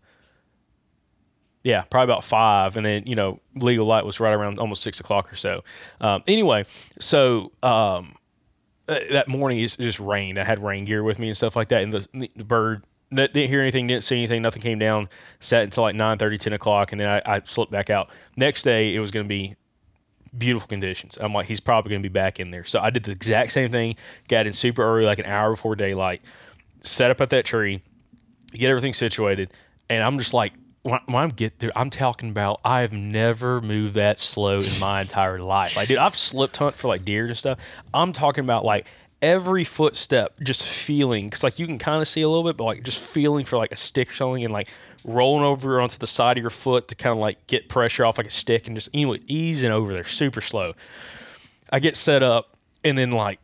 [SPEAKER 1] Yeah, probably about five, and then you know, legal light was right around almost six o'clock or so. Um, anyway, so um, that morning it just rained. I had rain gear with me and stuff like that, and the, the bird didn't hear anything, didn't see anything, nothing came down. Sat until like nine thirty, ten o'clock, and then I, I slipped back out. Next day, it was going to be beautiful conditions. I'm like, he's probably going to be back in there. So I did the exact same thing. Got in super early, like an hour before daylight. Set up at that tree, get everything situated, and I'm just like. When I'm get there, I'm talking about I have never moved that slow in my entire life. Like, dude, I've slipped hunt for like deer and stuff. I'm talking about like every footstep, just feeling, because like you can kind of see a little bit, but like just feeling for like a stick or something, and like rolling over onto the side of your foot to kind of like get pressure off like a stick, and just anyway easing over there, super slow. I get set up, and then like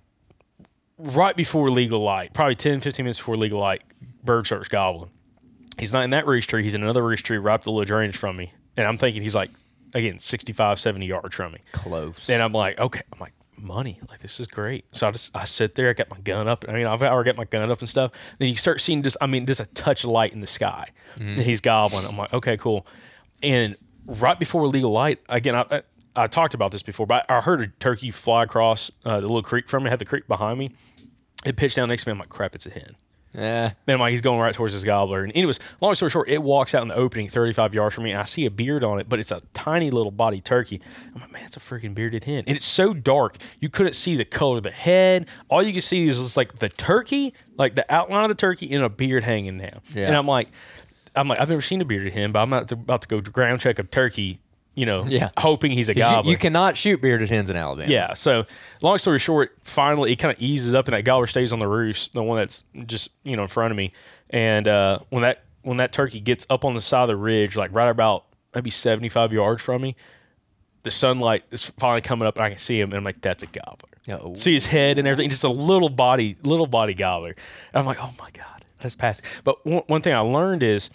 [SPEAKER 1] right before legal light, probably ten, fifteen minutes before legal light, bird starts gobbling. He's not in that roost tree. He's in another roost tree right up the little drainage from me. And I'm thinking he's like, again, sixty-five, seventy yards from me.
[SPEAKER 2] Close.
[SPEAKER 1] And I'm like, okay. I'm like, money. Like, this is great. So I just, I sit there. I got my gun up. I mean, I've already got my gun up and stuff. Then you start seeing just, I mean, just a touch of light in the sky. Mm-hmm. And he's gobbling. I'm like, okay, cool. And right before legal light, again, I, I, I talked about this before, but I, I heard a turkey fly across uh, the little creek from me. I had the creek behind me. It pitched down next to me. I'm like, crap, it's a hen.
[SPEAKER 2] Yeah.
[SPEAKER 1] Then I'm like, he's going right towards this gobbler. And anyways, long story short, it walks out in the opening thirty-five yards from me, and I see a beard on it, but it's a tiny little body turkey. I'm like, man, it's a freaking bearded hen. And it's so dark, you couldn't see the color of the head. All you could see is just like the turkey, like the outline of the turkey, and a beard hanging down.
[SPEAKER 2] Yeah.
[SPEAKER 1] And I'm like, I'm like, I've never seen a bearded hen, but I'm not about to go ground check a turkey, you know,
[SPEAKER 2] yeah.
[SPEAKER 1] hoping he's a
[SPEAKER 2] 'Cause
[SPEAKER 1] gobbler.
[SPEAKER 2] You, you cannot shoot bearded hens in Alabama.
[SPEAKER 1] Yeah. So, long story short, finally it kind of eases up, and that gobbler stays on the roost, the one that's just you know in front of me. And uh, when that when that turkey gets up on the side of the ridge, like right about maybe seventy-five yards from me, the sunlight is finally coming up, and I can see him, and I'm like, that's a gobbler.
[SPEAKER 2] Oh.
[SPEAKER 1] See his head and everything, just a little body, little body gobbler. And I'm like, oh my god, that's past. But one, one thing I learned is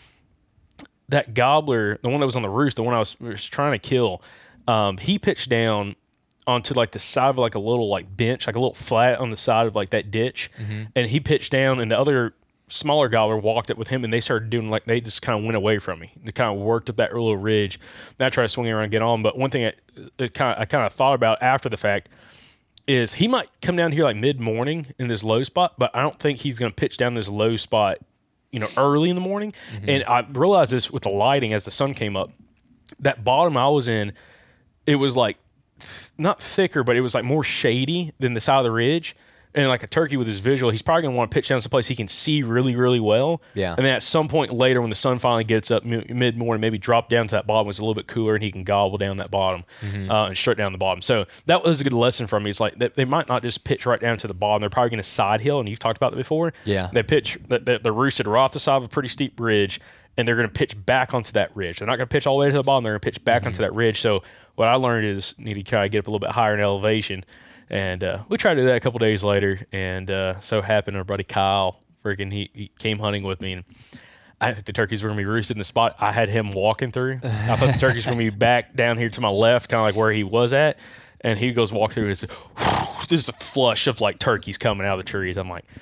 [SPEAKER 1] that gobbler, the one that was on the roost, the one I was, was trying to kill, um, he pitched down onto like the side of like a little like bench, like a little flat on the side of like that ditch. Mm-hmm. And he pitched down, and the other smaller gobbler walked up with him, and they started doing like, they just kind of went away from me. They kind of worked up that little ridge. And I tried to swing around and get on. But one thing I, it kind of, I kind of thought about after the fact is he might come down here like mid morning in this low spot, but I don't think he's going to pitch down this low spot you know, early in the morning. Mm-hmm. And I realized this with the lighting as the sun came up. That bottom I was in, it was like, th- not thicker, but it was like more shady than the side of the ridge. And like a turkey with his visual, he's probably going to want to pitch down someplace he can see really, really well.
[SPEAKER 2] Yeah.
[SPEAKER 1] And then at some point later, when the sun finally gets up m- mid-morning, maybe drop down to that bottom, it's a little bit cooler, and he can gobble down that bottom mm-hmm. uh, and straight down the bottom. So that was a good lesson from me. It's like they, they might not just pitch right down to the bottom. They're probably going to side hill, and you've talked about that before.
[SPEAKER 2] Yeah.
[SPEAKER 1] They pitch, they're, they're roosted right off the side of a pretty steep ridge, and they're going to pitch back onto that ridge. They're not going to pitch all the way to the bottom. They're going to pitch back mm-hmm. onto that ridge. So what I learned is you need to kind of get up a little bit higher in elevation. And uh, we tried to do that a couple days later, and uh, so happened our buddy Kyle, freaking, he, he came hunting with me, and I didn't think the turkeys were going to be roosted in the spot I had him walking through. I thought the turkeys were going to be back down here to my left, kind of like where he was at, and he goes walk through, and it's just a flush of like turkeys coming out of the trees. I'm like,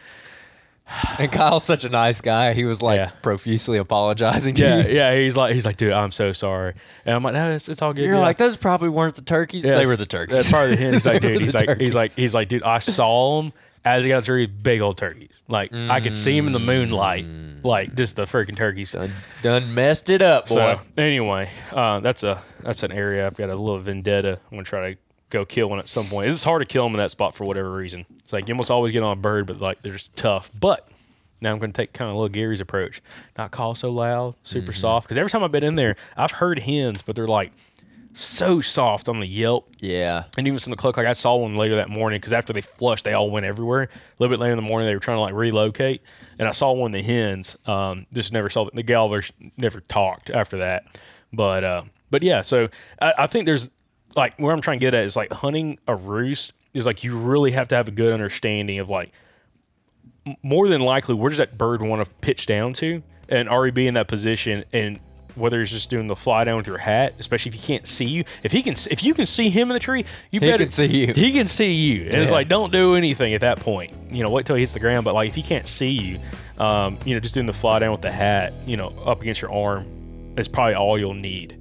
[SPEAKER 2] and Kyle's such a nice guy. He was like
[SPEAKER 1] yeah.
[SPEAKER 2] profusely apologizing to
[SPEAKER 1] yeah,
[SPEAKER 2] you.
[SPEAKER 1] yeah. He's like, he's like, dude, I'm so sorry. And I'm like, no, it's, it's all good.
[SPEAKER 2] You're
[SPEAKER 1] yeah.
[SPEAKER 2] like, those probably weren't the turkeys.
[SPEAKER 1] Yeah,
[SPEAKER 2] they were the turkeys.
[SPEAKER 1] That's probably the hens. He's like, dude, he's like,
[SPEAKER 2] turkeys.
[SPEAKER 1] he's like, he's like, dude, I saw them as he got through, big old turkeys. Like mm. I could see them in the moonlight, like just the freaking turkeys.
[SPEAKER 2] Done, done messed it up, boy.
[SPEAKER 1] So anyway, uh, that's a that's an area I've got a little vendetta. I'm gonna try to go kill one at some point. It's hard to kill them in that spot for whatever reason. It's like you almost always get on a bird, but like they're just tough. But now I'm going to take kind of a little Gary's approach. Not call so loud, super mm-hmm. soft. Because every time I've been in there, I've heard hens, but they're like so soft on the yelp.
[SPEAKER 2] Yeah.
[SPEAKER 1] And even from the cluck, like I saw one later that morning because after they flushed, they all went everywhere. A little bit later in the morning, they were trying to like relocate. And I saw one of the hens. Um, just never saw the gobblers never talked after that. But uh, but yeah, so I, I think there's like where I'm trying to get at is like hunting a roost is like you really have to have a good understanding of like m- more than likely, where does that bird want to pitch down to? And already be in that position, and whether he's just doing the fly down with your hat, especially if he can't see you. If he can, if you can see him in the tree, you
[SPEAKER 2] He
[SPEAKER 1] better
[SPEAKER 2] can see you.
[SPEAKER 1] He can see you, and it's
[SPEAKER 2] Yeah.
[SPEAKER 1] like, don't do anything at that point. You know, wait till he hits the ground. But like, if he can't see you, um, you know, just doing the fly down with the hat, you know, up against your arm, is probably all you'll need.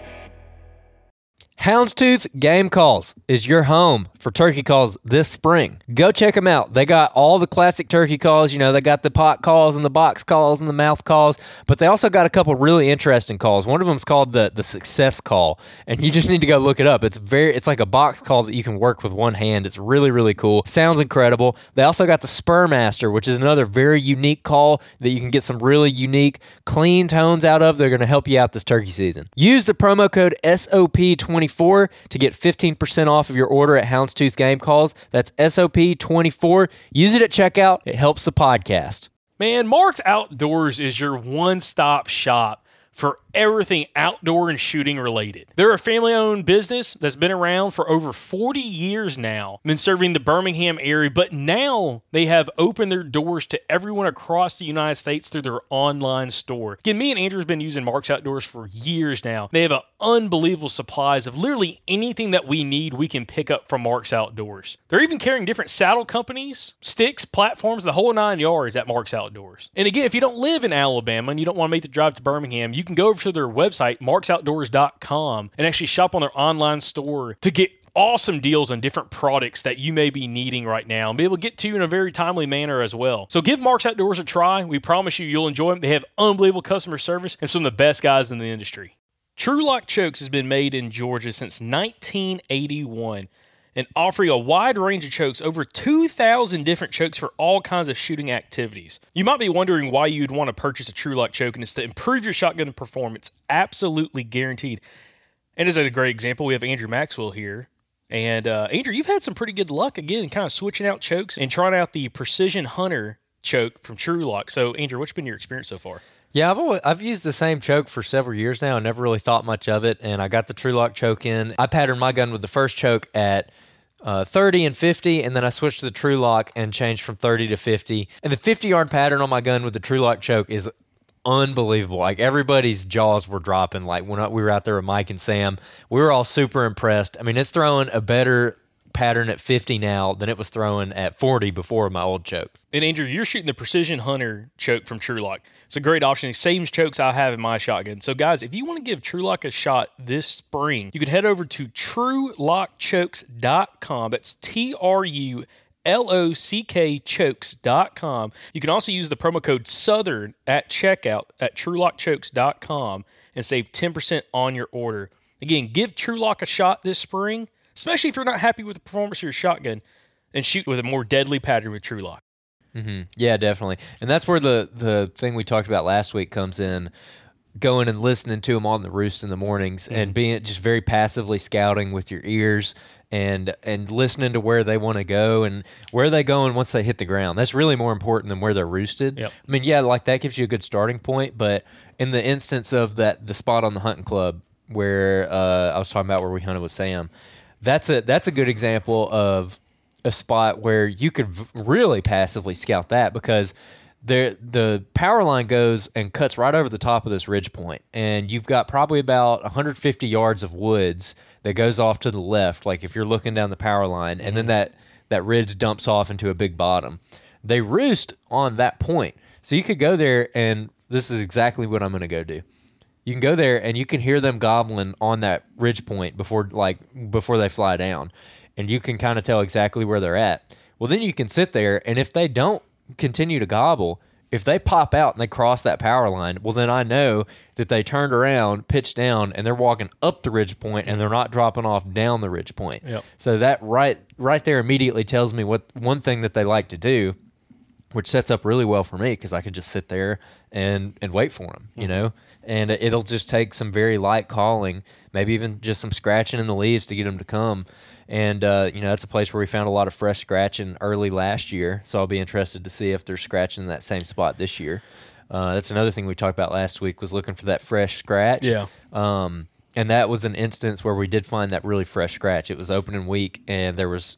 [SPEAKER 2] Houndstooth Game Calls is your home for turkey calls this spring. Go check them out. They got all the classic turkey calls. You know, they got the pot calls and the box calls and the mouth calls, but they also got a couple really interesting calls. One of them is called the the success call, and you just need to go look it up. It's very, it's like a box call that you can work with one hand. It's really, really cool. Sounds incredible. They also got the Spur Master, which is another very unique call that you can get some really unique, clean tones out of. They're going to help you out this turkey season. Use the promo code S O P twenty-four to get fifteen percent off of your order at Houndstooth Game Calls. That's S O P twenty-four. Use it at checkout. It helps the podcast.
[SPEAKER 1] Man, Mark's Outdoors is your one-stop shop for everything outdoor and shooting related. They're a family-owned business that's been around for over forty years now, been serving the Birmingham area, but now they have opened their doors to everyone across the United States through their online store. Again, me and Andrew have been using Mark's Outdoors for years now. They have an unbelievable supplies of literally anything that we need we can pick up from Mark's Outdoors. They're even carrying different saddle companies, sticks, platforms, the whole nine yards at Mark's Outdoors. And again, if you don't live in Alabama and you don't want to make the drive to Birmingham, you can go over to their website, marks outdoors dot com, and actually shop on their online store to get awesome deals on different products that you may be needing right now and be able to get to you in a very timely manner as well. So give Mark's Outdoors a try. We promise you you'll enjoy them. They have unbelievable customer service and some of the best guys in the industry. True Lock Chokes has been made in Georgia since nineteen eighty-one and offering a wide range of chokes, over two thousand different chokes for all kinds of shooting activities. You might be wondering why you'd want to purchase a True Lock choke, and it's to improve your shotgun performance, absolutely guaranteed. And as a great example, we have Andrew Maxwell here. And uh, Andrew, you've had some pretty good luck, again, kind of switching out chokes and trying out the Precision Hunter choke from True Lock. So, Andrew, what's been your experience so far?
[SPEAKER 2] Yeah, I've always, I've used the same choke for several years now. I never really thought much of it, and I got the True Lock choke in. I patterned my gun with the first choke at uh, thirty and fifty, and then I switched to the True Lock and changed from thirty to fifty. And the fifty-yard pattern on my gun with the True Lock choke is unbelievable. Like, everybody's jaws were dropping. Like, when we were out there with Mike and Sam, we were all super impressed. I mean, it's throwing a better pattern at fifty now than it was throwing at forty before my old choke.
[SPEAKER 1] And Andrew, you're shooting the Precision Hunter choke from True Lock. It's a great option. Same chokes I have in my shotgun. So guys, if you want to give True Lock a shot this spring, you can head over to true lock chokes dot com. That's T R U L O C K chokes dot com. You can also use the promo code Southern at checkout at true lock chokes dot com and save ten percent on your order. Again, give True Lock a shot this spring, especially if you're not happy with the performance of your shotgun, and shoot with a more deadly pattern with True Lock.
[SPEAKER 2] Mm-hmm. Yeah, definitely. And that's where the, the thing we talked about last week comes in, going and listening to them on the roost in the mornings mm-hmm. and being just very passively scouting with your ears and and listening to where they want to go and where they going once they hit the ground. That's really more important than where they're roosted.
[SPEAKER 1] Yep.
[SPEAKER 2] I mean, yeah, like that gives you a good starting point, but in the instance of that the spot on the hunting club where uh, I was talking about where we hunted with Sam, that's a that's a good example of a spot where you could v- really passively scout that, because the the power line goes and cuts right over the top of this ridge point, and you've got probably about one hundred fifty yards of woods that goes off to the left, like if you're looking down the power line, and then that, that ridge dumps off into a big bottom. They roost on that point. So you could go there, and this is exactly what I'm going to go do. You can go there, and you can hear them gobbling on that ridge point before like before they fly down. And you can kind of tell exactly where they're at. Well, then you can sit there, and if they don't continue to gobble, if they pop out and they cross that power line, well, then I know that they turned around, pitched down, and they're walking up the ridge point, and they're not dropping off down the ridge point.
[SPEAKER 1] Yep.
[SPEAKER 2] So that right right there immediately tells me what one thing that they like to do, which sets up really well for me, because I could just sit there and, and wait for them, you mm-hmm. know? And it'll just take some very light calling, maybe even just some scratching in the leaves to get them to come. And, uh, you know, that's a place where we found a lot of fresh scratching early last year. So I'll be interested to see if they're scratching in that same spot this year. Uh, that's another thing we talked about last week, was looking for that fresh scratch.
[SPEAKER 1] Yeah.
[SPEAKER 2] Um, and that was an instance where we did find that really fresh scratch. It was opening week, and there was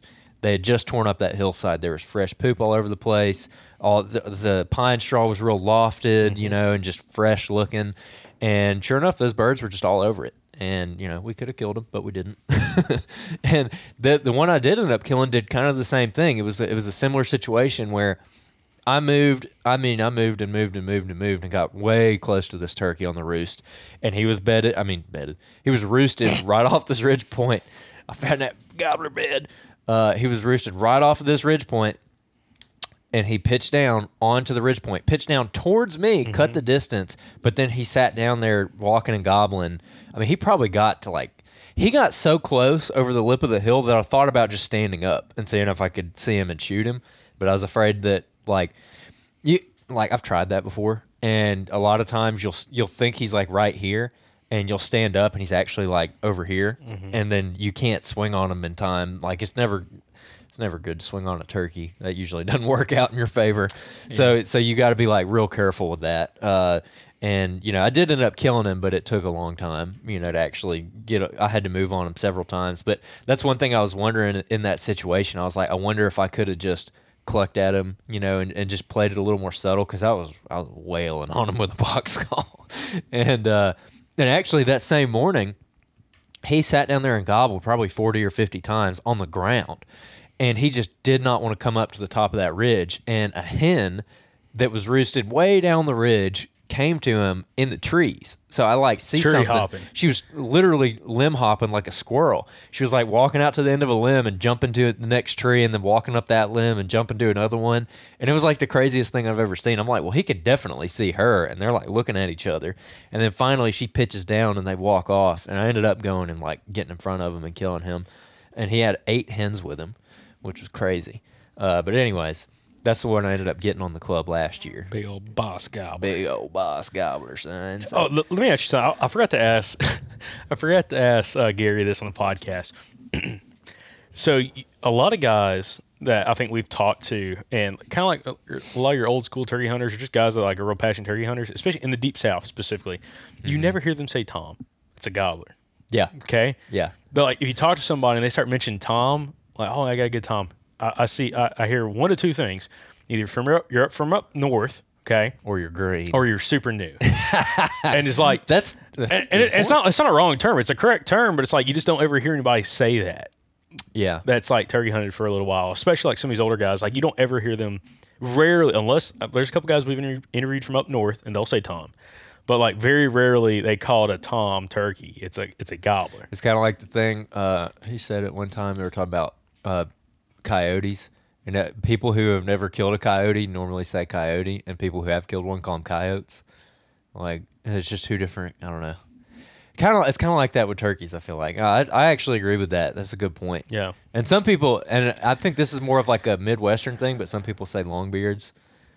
[SPEAKER 2] They had just torn up that hillside. There was fresh poop all over the place. All the, the pine straw was real lofted, mm-hmm. you know, and just fresh looking. And sure enough, those birds were just all over it. And, you know, we could have killed them, but we didn't. And the the one I did end up killing did kind of the same thing. It was it was a similar situation where I moved, I mean, I moved and moved and moved and moved and got way close to this turkey on the roost. And he was bedded, I mean, bedded. He was roosted right off this ridge point. I found that gobbler bed. Uh, he was roosted right off of this ridge point. And he pitched down onto the ridge point, pitched down towards me, mm-hmm. cut the distance, but then he sat down there walking and gobbling. I mean, he probably got to like, he got so close over the lip of the hill that I thought about just standing up and seeing if I could see him and shoot him. But I was afraid that like, you like I've tried that before. And a lot of times you'll you'll think he's like right here and you'll stand up and he's actually like over here. Mm-hmm. And then you can't swing on him in time. Like it's never... It's never good to swing on a turkey. That usually doesn't work out in your favor. Yeah. So so you got to be like real careful with that. Uh, and, you know, I did end up killing him, but it took a long time, you know, to actually get a, I had to move on him several times. But that's one thing I was wondering in that situation. I was like, I wonder if I could have just clucked at him, you know, and, and just played it a little more subtle because I was, I was wailing on him with a box call. and, uh, and actually that same morning, he sat down there and gobbled probably forty or fifty times on the ground. And he just did not want to come up to the top of that ridge. And a hen that was roosted way down the ridge came to him in the trees. So I like see
[SPEAKER 1] Tree
[SPEAKER 2] something.
[SPEAKER 1] Hopping.
[SPEAKER 2] She was literally limb hopping like a squirrel. She was like walking out to the end of a limb and jumping to the next tree and then walking up that limb and jumping to another one. And it was like the craziest thing I've ever seen. I'm like, well, he could definitely see her. And they're like looking at each other. And then finally she pitches down and they walk off. And I ended up going and like getting in front of him and killing him. And he had eight hens with him, which was crazy. Uh, but anyways, that's the one I ended up getting on the club last year.
[SPEAKER 1] Big old boss gobbler.
[SPEAKER 2] Big old boss gobbler, son. So,
[SPEAKER 1] oh, l- let me ask you something. I, I forgot to ask. I forgot to ask uh, Gary this on the podcast. So a lot of guys that I think we've talked to, and kind of like a lot of your old school turkey hunters, are just guys that like are real passionate turkey hunters, especially in the deep south specifically. Mm-hmm. You never hear them say Tom. It's a gobbler.
[SPEAKER 2] Yeah.
[SPEAKER 1] Okay.
[SPEAKER 2] Yeah.
[SPEAKER 1] But like if you talk to somebody and they start mentioning Tom. Like, oh, I got a good Tom. I, I see. I, I hear one of two things: either from you're up from up north, okay,
[SPEAKER 2] or you're green,
[SPEAKER 1] or you're super new. And it's like
[SPEAKER 2] that's, that's
[SPEAKER 1] and, and it, it's not it's not a wrong term. It's a correct term, but it's like you just don't ever hear anybody say that.
[SPEAKER 2] Yeah,
[SPEAKER 1] that's like turkey hunted for a little while, especially like some of these older guys. Like you don't ever hear them. Rarely, unless uh, there's a couple guys we've inter- interviewed from up north, and they'll say Tom. But like very rarely they call it a Tom turkey. It's a it's a gobbler.
[SPEAKER 2] It's kind of like the thing. Uh, he said it one time. They were talking about uh, coyotes, and uh, people who have never killed a coyote normally say coyote, and people who have killed one call them coyotes. Like it's just two different. I don't know. Kind of, it's kind of like that with turkeys. I feel like I, I actually agree with that. That's a good point.
[SPEAKER 1] Yeah.
[SPEAKER 2] And some people, and I think this is more of like a Midwestern thing, but some people say longbeards.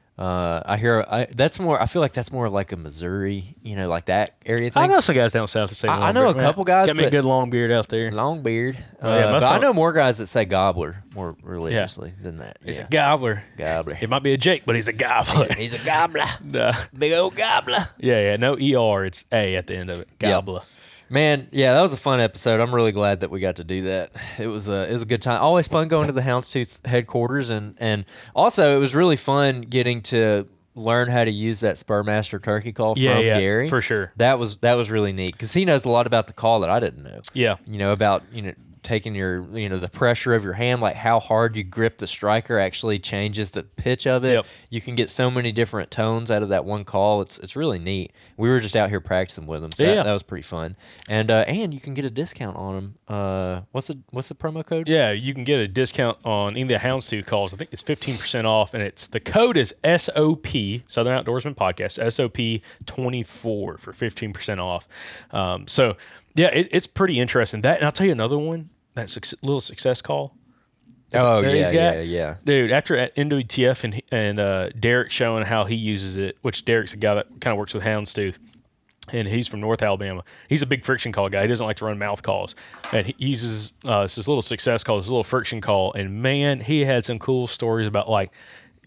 [SPEAKER 2] Uh, I hear I, that's more. I feel like that's more like a Missouri, you know, like that area thing.
[SPEAKER 1] I know some guys down south that say.
[SPEAKER 2] I, I know a
[SPEAKER 1] beard.
[SPEAKER 2] couple guys.
[SPEAKER 1] Got me a good long beard out there.
[SPEAKER 2] Long beard.
[SPEAKER 1] Oh, yeah,
[SPEAKER 2] uh,
[SPEAKER 1] but
[SPEAKER 2] but I know more guys that say gobbler more religiously
[SPEAKER 1] yeah.
[SPEAKER 2] than that.
[SPEAKER 1] He's
[SPEAKER 2] yeah.
[SPEAKER 1] a gobbler.
[SPEAKER 2] Gobbler.
[SPEAKER 1] It might be a Jake, but he's a gobbler.
[SPEAKER 2] He's a gobbler.
[SPEAKER 1] Nah.
[SPEAKER 2] Big old gobbler.
[SPEAKER 1] Yeah, yeah. No E R. It's A at the end of it. Gobbler.
[SPEAKER 2] Yep. Man, yeah, that was a fun episode. I'm really glad that we got to do that. It was a it was a good time. Always fun going to the Houndstooth headquarters, and and also it was really fun getting to learn how to use that Spurmaster turkey call
[SPEAKER 1] yeah,
[SPEAKER 2] from
[SPEAKER 1] yeah,
[SPEAKER 2] Gary.
[SPEAKER 1] For sure.
[SPEAKER 2] That was that was really neat because he knows a lot about the call that I didn't know.
[SPEAKER 1] Yeah.
[SPEAKER 2] You know, about, you know, taking your, you know, the pressure of your hand, like how hard you grip the striker actually changes the pitch of it.
[SPEAKER 1] Yep.
[SPEAKER 2] You can get so many different tones out of that one call. It's it's really neat. We were just out here practicing with him, so
[SPEAKER 1] yeah.
[SPEAKER 2] that, that was pretty fun. And uh, and you can get a discount on them. Uh, what's the what's the promo code?
[SPEAKER 1] Yeah, you can get a discount on any of the Houndstooth calls. I think it's fifteen percent off, and it's the code is S O P, Southern Outdoorsman Podcast, S O P twenty-four for fifteen percent off. Um, so, yeah, it, it's pretty interesting. That, and I'll tell you another one, that su- little success call.
[SPEAKER 2] Oh,
[SPEAKER 1] that
[SPEAKER 2] yeah,
[SPEAKER 1] got,
[SPEAKER 2] yeah, yeah.
[SPEAKER 1] Dude, after at N W T F and, and uh, Derek showing how he uses it, which Derek's a guy that kind of works with Houndstooth, and he's from North Alabama. He's a big friction call guy. He doesn't like to run mouth calls. And he uses uh, this little success call, this little friction call. And, man, he had some cool stories about, like,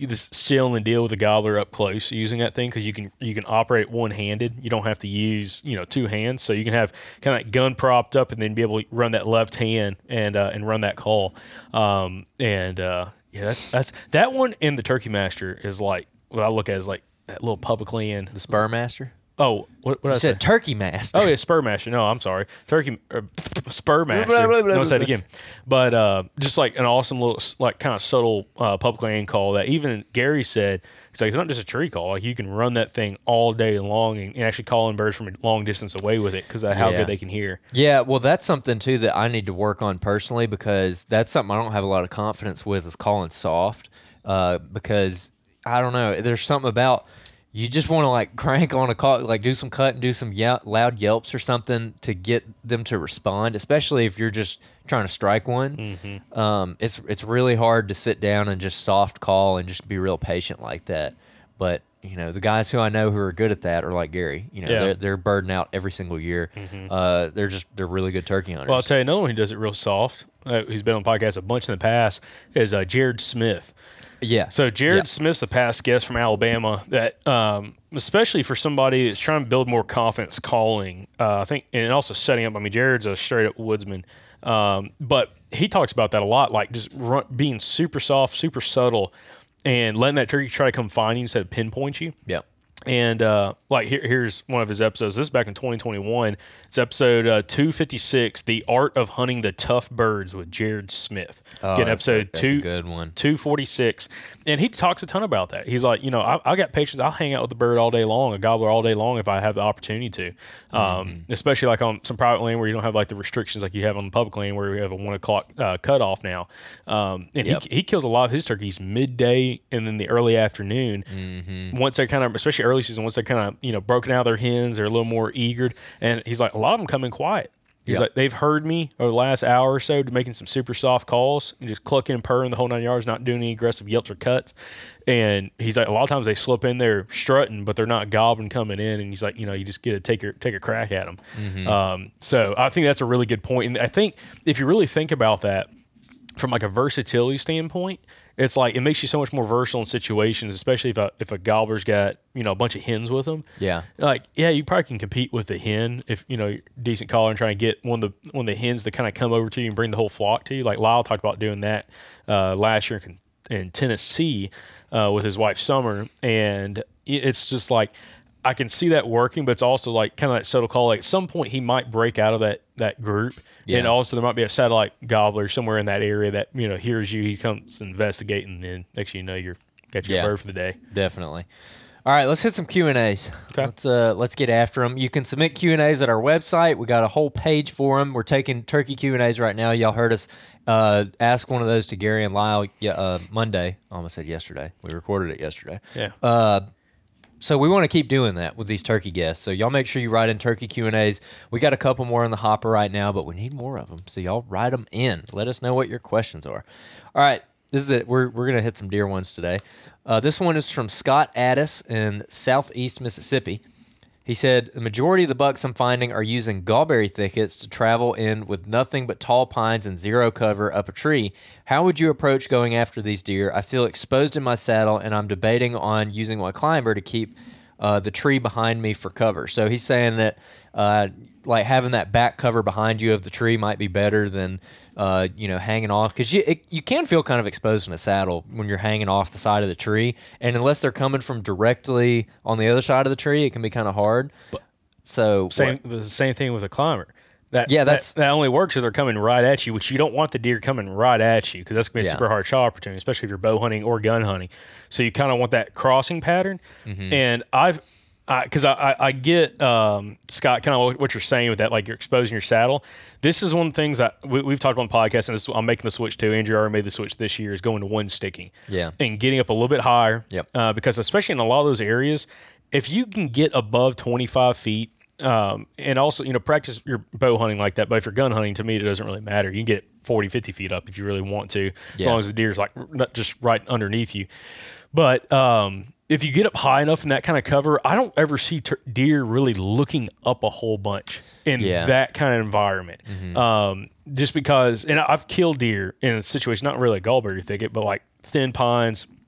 [SPEAKER 1] you just seal and deal with the gobbler up close using that thing because you can you can operate one handed. You don't have to use you know two hands, so you can have kind of like gun propped up and then be able to run that left hand and uh, and run that call. Um, and uh, yeah, that's that's that one in the Turkey Master is like what I look at as like that little public land.
[SPEAKER 2] The Spur Master.
[SPEAKER 1] Oh, what, what
[SPEAKER 2] I
[SPEAKER 1] I
[SPEAKER 2] said
[SPEAKER 1] say?
[SPEAKER 2] Turkey Master.
[SPEAKER 1] Oh yeah, Spur Master. No, I'm sorry, Turkey uh, Spur Master. I'll say it again. But uh, just like an awesome little, like kind of subtle uh, public land call that even Gary said. It's like it's not just a tree call. Like you can run that thing all day long and, and actually call in birds from a long distance away with it because of how
[SPEAKER 2] Yeah.
[SPEAKER 1] good they can hear.
[SPEAKER 2] Yeah, well, that's something too that I need to work on personally because that's something I don't have a lot of confidence with is calling soft. Uh, because I don't know, there's something about. You just want to like crank on a call, like do some cut and do some ye- loud yelps or something to get them to respond, especially if you're just trying to strike one.
[SPEAKER 1] Mm-hmm.
[SPEAKER 2] Um, it's it's really hard to sit down and just soft call and just be real patient like that. But you know, the guys who I know who are good at that are like Gary. You know,
[SPEAKER 1] Yeah.
[SPEAKER 2] they're, they're birding out every single year.
[SPEAKER 1] Mm-hmm.
[SPEAKER 2] Uh, they're just they're really good turkey hunters.
[SPEAKER 1] Well, I'll tell you another one who does it real soft. Uh, who's been on podcasts a bunch in the past is uh, Jared Smith.
[SPEAKER 2] yeah.
[SPEAKER 1] So Jared
[SPEAKER 2] Yeah.
[SPEAKER 1] Smith's a past guest from Alabama that, um, especially for somebody that's trying to build more confidence calling, uh, I think, and also setting up. I mean, Jared's a straight up woodsman, um, but he talks about that a lot, like just run, being super soft, super subtle, and letting that turkey try to come find you instead of pinpoint you.
[SPEAKER 2] yeah.
[SPEAKER 1] And uh, like here, here's one of his episodes. This is back in twenty twenty-one. It's episode uh, two fifty-six, "The Art of Hunting the Tough Birds" with Jared Smith.
[SPEAKER 2] Oh,
[SPEAKER 1] Again,
[SPEAKER 2] that's a-
[SPEAKER 1] episode
[SPEAKER 2] that's a
[SPEAKER 1] two,
[SPEAKER 2] good one.
[SPEAKER 1] two forty-six, and he talks a ton about that. He's like, you know, I, I got patience. I'll hang out with the bird all day long, a gobbler all day long if I have the opportunity to. Um,
[SPEAKER 2] Mm-hmm.
[SPEAKER 1] Especially like on some private land where you don't have like the restrictions like you have on the public land where we have a one o'clock uh, cutoff now. Um, and
[SPEAKER 2] Yep.
[SPEAKER 1] he he kills a lot of his turkeys midday and then the early afternoon.
[SPEAKER 2] Mm-hmm.
[SPEAKER 1] Once they're kind of, especially early season, once they're kind of you know broken out of their hens, they're a little more eager. And he's like, a lot of them come in quiet. He's
[SPEAKER 2] Yep.
[SPEAKER 1] like, they've heard me over the last hour or so making some super soft calls and just clucking and purring the whole nine yards, not doing any aggressive yelps or cuts. And he's like, a lot of times they slip in there strutting, but they're not gobbling coming in. And he's like, you know, you just get to take your take a crack at them.
[SPEAKER 2] Mm-hmm.
[SPEAKER 1] Um, so I think that's a really good point. And I think if you really think about that from like a versatility standpoint, it's like it makes you so much more versatile in situations, especially if a if a gobbler's got you know a bunch of hens with them.
[SPEAKER 2] Yeah.
[SPEAKER 1] Like yeah, you probably can compete with the hen if you know you're a decent caller and trying to get one of the one of the hens to kind of come over to you and bring the whole flock to you. Like Lyle talked about doing that uh, last year in, in Tennessee uh, with his wife Summer, and it's just like I can see that working, but it's also like kind of that subtle call. Like at some point he might break out of that that group.
[SPEAKER 2] Yeah.
[SPEAKER 1] And also there might be a satellite gobbler somewhere in that area that, you know, hears you, he comes investigating, and then next thing you know, you're got your
[SPEAKER 2] Yeah.
[SPEAKER 1] bird for the day.
[SPEAKER 2] Definitely. All right, let's hit some Q and A's.
[SPEAKER 1] Okay.
[SPEAKER 2] Let's uh, let's get after them. You can submit Q and A's at our website. We got a whole page for them. We're taking turkey Q and A's right now. Y'all heard us uh, ask one of those to Gary and Lyle yeah, uh, Monday. I almost said yesterday. We recorded it yesterday.
[SPEAKER 1] Yeah.
[SPEAKER 2] Uh, so we want to keep doing that with these turkey guests. So y'all make sure you write in turkey Q and A's. We got a couple more in the hopper right now, but we need more of them. So y'all write them in. Let us know what your questions are. All right, this is it. We're we're gonna hit some deer ones today. Uh, this one is from Scott Addis in Southeast Mississippi. He said, the majority of the bucks I'm finding are using gallberry thickets to travel in with nothing but tall pines and zero cover up a tree. How would you approach going after these deer? I feel exposed in my saddle, and I'm debating on using my climber to keep uh, the tree behind me for cover. So he's saying that uh, like having that back cover behind you of the tree might be better than uh, you know hanging off, because you it, you can feel kind of exposed in a saddle when you're hanging off the side of the tree, and unless they're coming from directly on the other side of the tree, it can be kind of hard. So
[SPEAKER 1] Same
[SPEAKER 2] what-
[SPEAKER 1] the same thing with a climber. That,
[SPEAKER 2] Yeah,
[SPEAKER 1] that-
[SPEAKER 2] that's-
[SPEAKER 1] that, only works if they're coming right at you, which you don't want the deer coming right at you because that's gonna be a
[SPEAKER 2] Yeah.
[SPEAKER 1] super hard shot opportunity, especially if you're bow hunting or gun hunting. So you kind of want that crossing pattern.
[SPEAKER 2] Mm-hmm.
[SPEAKER 1] And I've because I, I, I get um, Scott kind of what you're saying with that, like you're exposing your saddle. This is one of the things that we, we've talked about on the podcast, and this, I'm making the switch too. Andrew already made the switch this year, is going to one sticking.
[SPEAKER 2] Yeah.
[SPEAKER 1] And getting up a little bit higher.
[SPEAKER 2] Yep.
[SPEAKER 1] Uh, because especially in a lot of those areas, if you can get above twenty-five feet, um, and also, you know, practice your bow hunting like that. But if you're gun hunting, to me, it doesn't really matter. You can get forty, fifty feet up if you really want to, as
[SPEAKER 2] Yeah.
[SPEAKER 1] long as the deer's like not just right underneath you. But um, if you get up high enough in that kind of cover, I don't ever see ter- deer really looking up a whole bunch in
[SPEAKER 2] Yeah.
[SPEAKER 1] that kind of environment. Um, just because, and I've killed deer in a situation, not really a gallberry thicket, but like thin pines,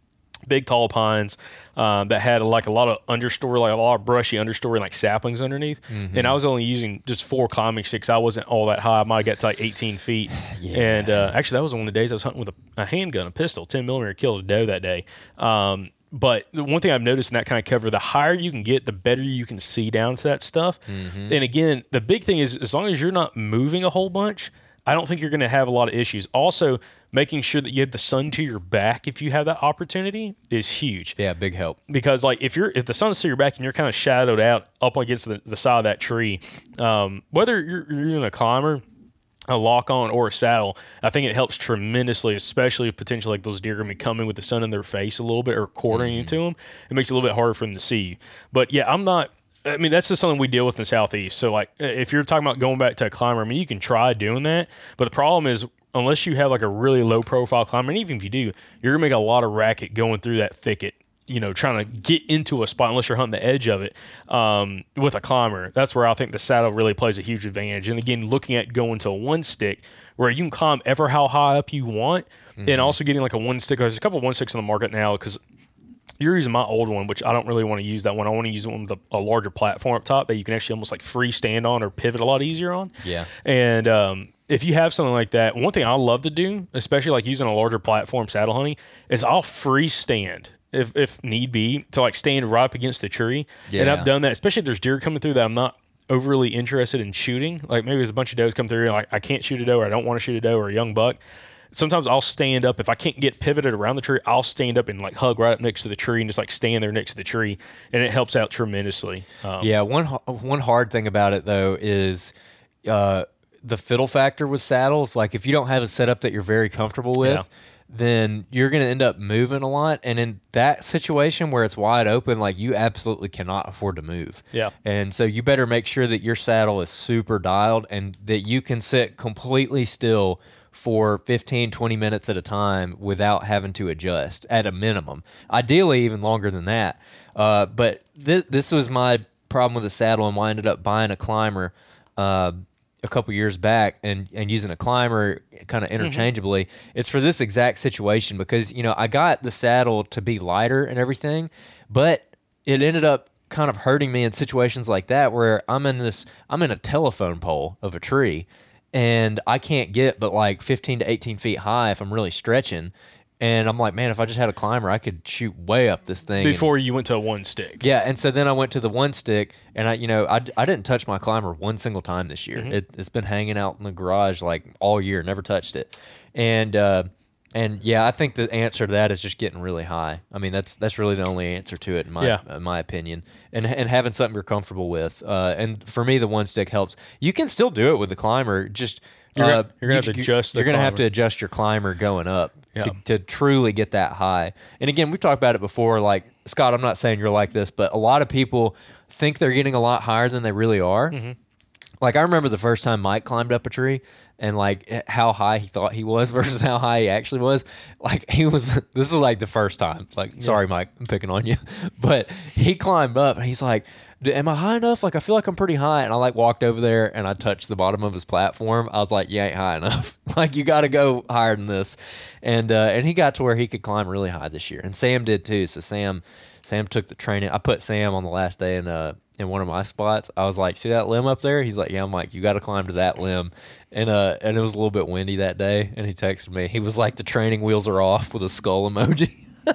[SPEAKER 1] big tall pines um, that had like a lot of understory, like a lot of brushy understory, like saplings underneath. Mm-hmm. And I was only using just four climbing sticks. I wasn't all that high. I might have got to like eighteen feet. Yeah. And uh, actually, that was one of the days I was hunting with a, a handgun, a pistol, ten millimeter, killed a doe that day. Um, But the one thing I've noticed in that kind of cover, the higher you can get, the better you can see down to that stuff. Mm-hmm. And again, the big thing is as long as you're not moving a whole bunch, I don't think you're going to have a lot of issues. Also, making sure that you have the sun to your back if you have that opportunity is huge.
[SPEAKER 2] Yeah, big help.
[SPEAKER 1] Because like if you're if the sun's to your back and you're kind of shadowed out up against the, the side of that tree, um, whether you're, you're in a climber, a lock on, or a saddle, I think it helps tremendously, especially if potentially like those deer are going to be coming with the sun in their face a little bit or quartering mm-hmm. into them. It makes it a little bit harder for them to see you. But yeah, I'm not. I mean, that's just something we deal with in the Southeast. So, like, if you're talking about going back to a climber, I mean, you can try doing that. But the problem is, unless you have, like, a really low-profile climber, and even if you do, you're going to make a lot of racket going through that thicket, you know, trying to get into a spot, unless you're hunting the edge of it um, with a climber. That's where I think the saddle really plays a huge advantage. And, again, looking at going to a one-stick where you can climb ever how high up you want, mm-hmm. and also getting, like, a one-stick. There's a couple of one-sticks on the market now because – you're using my old one, which I don't really want to use that one. I want to use one with a, a larger platform up top that you can actually almost like free stand on or pivot a lot easier on.
[SPEAKER 2] Yeah.
[SPEAKER 1] And um, if you have something like that, one thing I love to do, especially like using a larger platform saddle hunting, is I'll free stand if, if need be to like stand right up against the tree. Yeah. And I've done that, especially if there's deer coming through that I'm not overly interested in shooting. Like maybe there's a bunch of does come through and like I can't shoot a doe or I don't want to shoot a doe or a young buck. Sometimes I'll stand up. If I can't get pivoted around the tree, I'll stand up and like hug right up next to the tree and just like stand there next to the tree. And it helps out tremendously. Um,
[SPEAKER 2] yeah. One, one hard thing about it though is uh, the fiddle factor with saddles. Like if you don't have a setup that you're very comfortable with, yeah. then you're going to end up moving a lot. And in that situation where it's wide open, like you absolutely cannot afford to move.
[SPEAKER 1] Yeah.
[SPEAKER 2] And so you better make sure that your saddle is super dialed and that you can sit completely still for fifteen, twenty minutes at a time without having to adjust at a minimum. Ideally, even longer than that. Uh, but th- this was my problem with the saddle and why I ended up buying a climber uh, a couple years back and, and using a climber kind of interchangeably. Mm-hmm. It's for this exact situation because, you know, I got the saddle to be lighter and everything, but it ended up kind of hurting me in situations like that where I'm in this, I'm in a telephone pole of a tree and I can't get but like fifteen to eighteen feet high if I'm really stretching. And I'm like, man, if I just had a climber, I could shoot way up this thing.
[SPEAKER 1] Before
[SPEAKER 2] and,
[SPEAKER 1] you went to a one stick.
[SPEAKER 2] Yeah, and so then I went to the one stick, and I, you know, I, I didn't touch my climber one single time this year. Mm-hmm. It, it's been hanging out in the garage like all year, never touched it. And uh, and yeah, I think the answer to that is just getting really high. I mean, that's that's really the only answer to it in my yeah. in my opinion. And and having something you're comfortable with. Uh, and for me, the one stick helps. You can still do it with the climber. Just
[SPEAKER 1] you're gonna,
[SPEAKER 2] uh,
[SPEAKER 1] you're gonna have to adjust.
[SPEAKER 2] You're
[SPEAKER 1] the
[SPEAKER 2] gonna
[SPEAKER 1] climber.
[SPEAKER 2] have to adjust your climber going up.
[SPEAKER 1] Yeah.
[SPEAKER 2] To, to truly get that high. And again, we've talked about it before, like, Scott, I'm not saying you're like this, but a lot of people think they're getting a lot higher than they really are. Mm-hmm. Like, I remember the first time Mike climbed up a tree and, like, how high he thought he was versus how high he actually was. Like, he was, this is, like, the first time. Like, yeah. Sorry, Mike, I'm picking on you. But he climbed up, and he's like, am I high enough? Like, I feel like I'm pretty high. And I, like, walked over there, and I touched the bottom of his platform. I was like, you ain't high enough. Like, you got to go higher than this. And uh, and he got to where he could climb really high this year. And Sam did, too. So Sam Sam took the training. I put Sam on the last day in uh in one of my spots. I was like, see that limb up there? He's like, yeah. I'm like, you got to climb to that limb. And uh and it was a little bit windy that day. And he texted me. He was like, the training wheels are off with a skull emoji.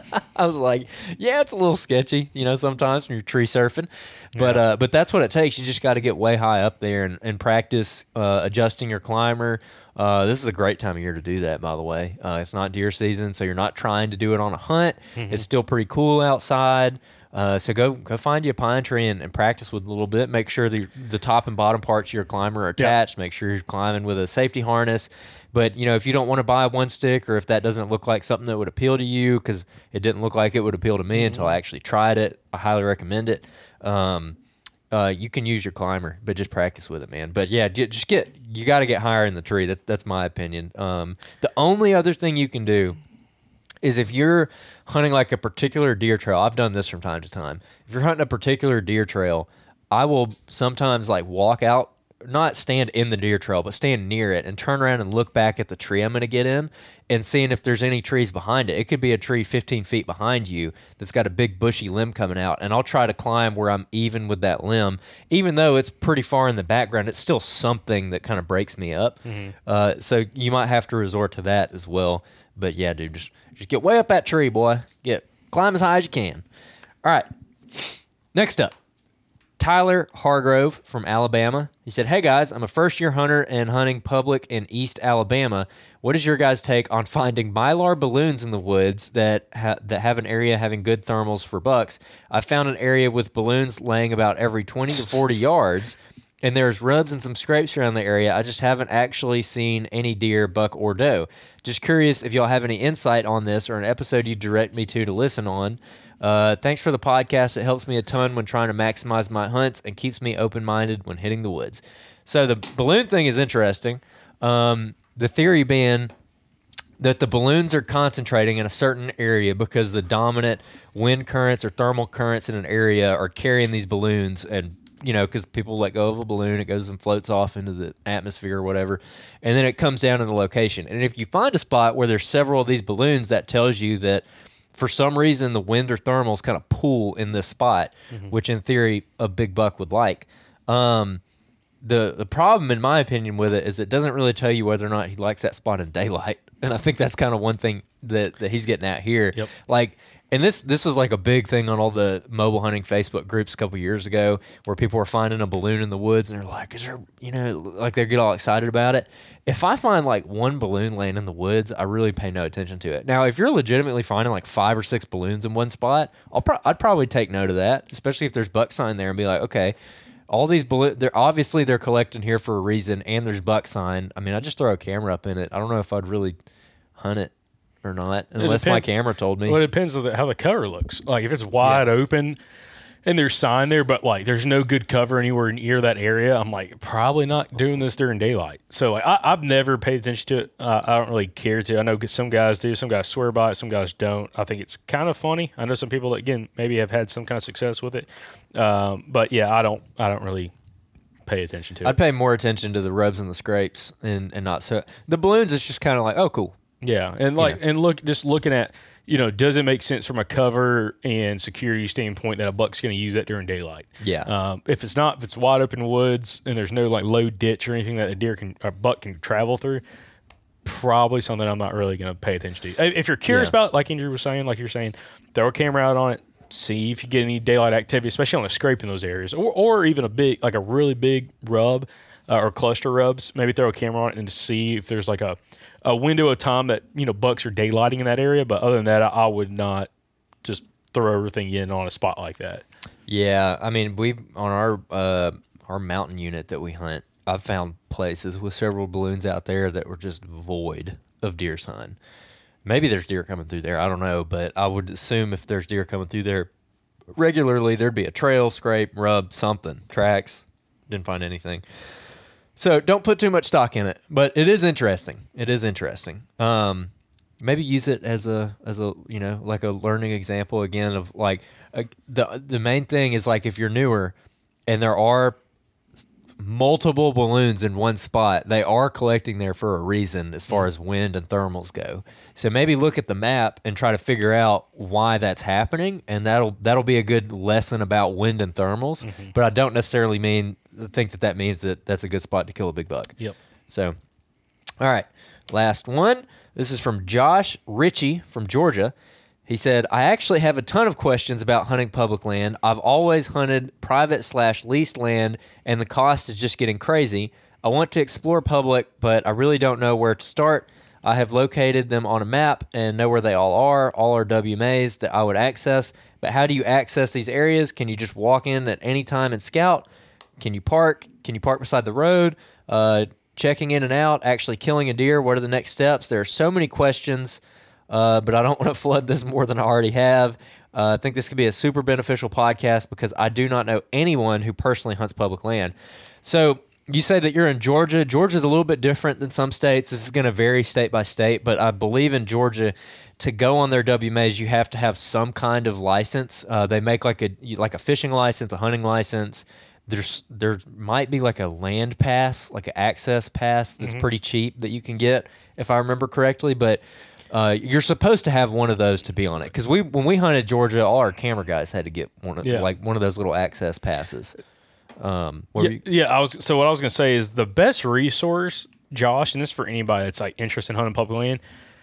[SPEAKER 2] I was like, yeah, it's a little sketchy, you know, sometimes when you're tree surfing. But yeah. uh, but that's what it takes. You just got to get way high up there and, and practice uh, adjusting your climber. Uh, this is a great time of year to do that, by the way. Uh, it's not deer season, so you're not trying to do it on a hunt. Mm-hmm. It's still pretty cool outside. Uh, so go go find you a pine tree and, and practice with it a little bit. Make sure the the top and bottom parts of your climber are attached. Yeah. Make sure you're climbing with a safety harness. But, you know, if you don't want to buy one stick or if that doesn't look like something that would appeal to you, because it didn't look like it would appeal to me mm-hmm. until I actually tried it, I highly recommend it. Um, uh, you can use your climber, but just practice with it, man. But, yeah, just get – you got to get higher in the tree. That, that's my opinion. Um, the only other thing you can do is if you're hunting like a particular deer trail – I've done this from time to time. If you're hunting a particular deer trail, I will sometimes like walk out not stand in the deer trail, but stand near it and turn around and look back at the tree I'm going to get in and seeing if there's any trees behind it. It could be a tree fifteen feet behind you that's got a big bushy limb coming out, and I'll try to climb where I'm even with that limb. Even though it's pretty far in the background, it's still something that kind of breaks me up. Mm-hmm. Uh, so you might have to resort to that as well. But yeah, dude, just, just get way up that tree, boy. Get climb as high as you can. All right, next up. Tyler Hargrove from Alabama. He said, hey guys, I'm a first year hunter and hunting public in East Alabama. What is your guys' take on finding Mylar balloons in the woods that ha- that have an area having good thermals for bucks? I found an area with balloons laying about every twenty to forty yards, and there's rubs and some scrapes around the area. I just haven't actually seen any deer, buck, or doe. Just curious if y'all have any insight on this or an episode you direct me to to listen on. Uh, thanks for the podcast. It helps me a ton when trying to maximize my hunts and keeps me open-minded when hitting the woods. So the balloon thing is interesting. Um, the theory being that the balloons are concentrating in a certain area because the dominant wind currents or thermal currents in an area are carrying these balloons, and you know, because people let go of a balloon, it goes and floats off into the atmosphere or whatever, and then it comes down in the location. And if you find a spot where there's several of these balloons, that tells you that for some reason the wind or thermals kind of pool in this spot, mm-hmm. which in theory a big buck would like. Um, the the problem, in my opinion, with it is it doesn't really tell you whether or not he likes that spot in daylight. And I think that's kind of one thing that, that he's getting at here.
[SPEAKER 1] Yep.
[SPEAKER 2] Like, and this this was like a big thing on all the mobile hunting Facebook groups a couple years ago, where people were finding a balloon in the woods and they're like, is there, you know, like they get all excited about it. If I find like one balloon laying in the woods, I really pay no attention to it. Now, if you're legitimately finding like five or six balloons in one spot, I'll pro- I'd probably take note of that, especially if there's buck sign there, and be like, okay, all these balloons, they're obviously they're collecting here for a reason, and there's buck sign. I mean, I just throw a camera up in it. I don't know if I'd really hunt it or not, unless my camera told me.
[SPEAKER 1] Well, it depends on the, how the cover looks. Like if it's wide yeah. open and there's sign there, but like there's no good cover anywhere near that area, I'm like probably not doing this during daylight. So like I, I've never paid attention to it. Uh, I don't really care to. I know some guys do. Some guys swear by it. Some guys don't. I think it's kind of funny. I know some people that, again, maybe have had some kind of success with it. Um, but yeah, I don't. I don't really pay attention to it.
[SPEAKER 2] I'd pay more attention to the rubs and the scrapes, and and not so the balloons. It's just kind of like, oh, cool.
[SPEAKER 1] Yeah, and like yeah. and look, just looking at, you know, does it make sense from a cover and security standpoint that a buck's going to use that during daylight?
[SPEAKER 2] Yeah.
[SPEAKER 1] Um, if it's not, if it's wide open woods and there's no like low ditch or anything that a deer can, or buck can travel through, probably something I'm not really going to pay attention to. If you're curious yeah. about, like Andrew was saying, like you're saying, throw a camera out on it, see if you get any daylight activity, especially on a scrape in those areas, or or even a big, like a really big rub uh, or cluster rubs. Maybe throw a camera on it and to see if there's like a a window of time that, you know, bucks are daylighting in that area. But other than that, I, I would not just throw everything in on a spot like that.
[SPEAKER 2] Yeah, I mean, we on our uh, our mountain unit that we hunt, I've found places with several balloons out there that were just void of deer sign. Maybe there's deer coming through there, I don't know, but I would assume if there's deer coming through there regularly, there'd be a trail, scrape, rub, something, tracks. Didn't find anything. So don't put too much stock in it, but it is interesting. It is interesting. Um, maybe use it as a as a you know like a learning example again of like a, the the main thing is like if you're newer and there are multiple balloons in one spot, they are collecting there for a reason as far as wind and thermals go. So maybe look at the map and try to figure out why that's happening, and that'll that'll be a good lesson about wind and thermals. Mm-hmm. But I don't necessarily mean think that that means that that's a good spot to kill a big buck.
[SPEAKER 1] Yep.
[SPEAKER 2] So, all right, last one. This is from Josh Ritchie from Georgia. He said, I actually have a ton of questions about hunting public land. I've always hunted private slash leased land, and the cost is just getting crazy. I want to explore public, but I really don't know where to start. I have located them on a map and know where they all are. All are W M As that I would access. But how do you access these areas? Can you just walk in at any time and scout? Can you park? Can you park beside the road? Uh, checking in and out, actually killing a deer. What are the next steps? There are so many questions, uh, but I don't want to flood this more than I already have. Uh, I think this could be a super beneficial podcast because I do not know anyone who personally hunts public land. So you say that you're in Georgia. Georgia's a little bit different than some states. This is going to vary state by state, but I believe in Georgia, to go on their W M As, you have to have some kind of license. Uh, they make like a like a fishing license, a hunting license. there's there might be like a land pass, like an access pass that's
[SPEAKER 1] Mm-hmm.
[SPEAKER 2] pretty cheap that you can get, if I remember correctly. But uh, you're supposed to have one of those to be on it, because we when we hunted Georgia, all our camera guys had to get one of
[SPEAKER 1] Yeah.
[SPEAKER 2] like one of those little access passes. Um, where
[SPEAKER 1] Yeah,
[SPEAKER 2] you-
[SPEAKER 1] yeah, I was. So what I was going to say is the best resource, Josh, and this is for anybody that's like interested in hunting public land,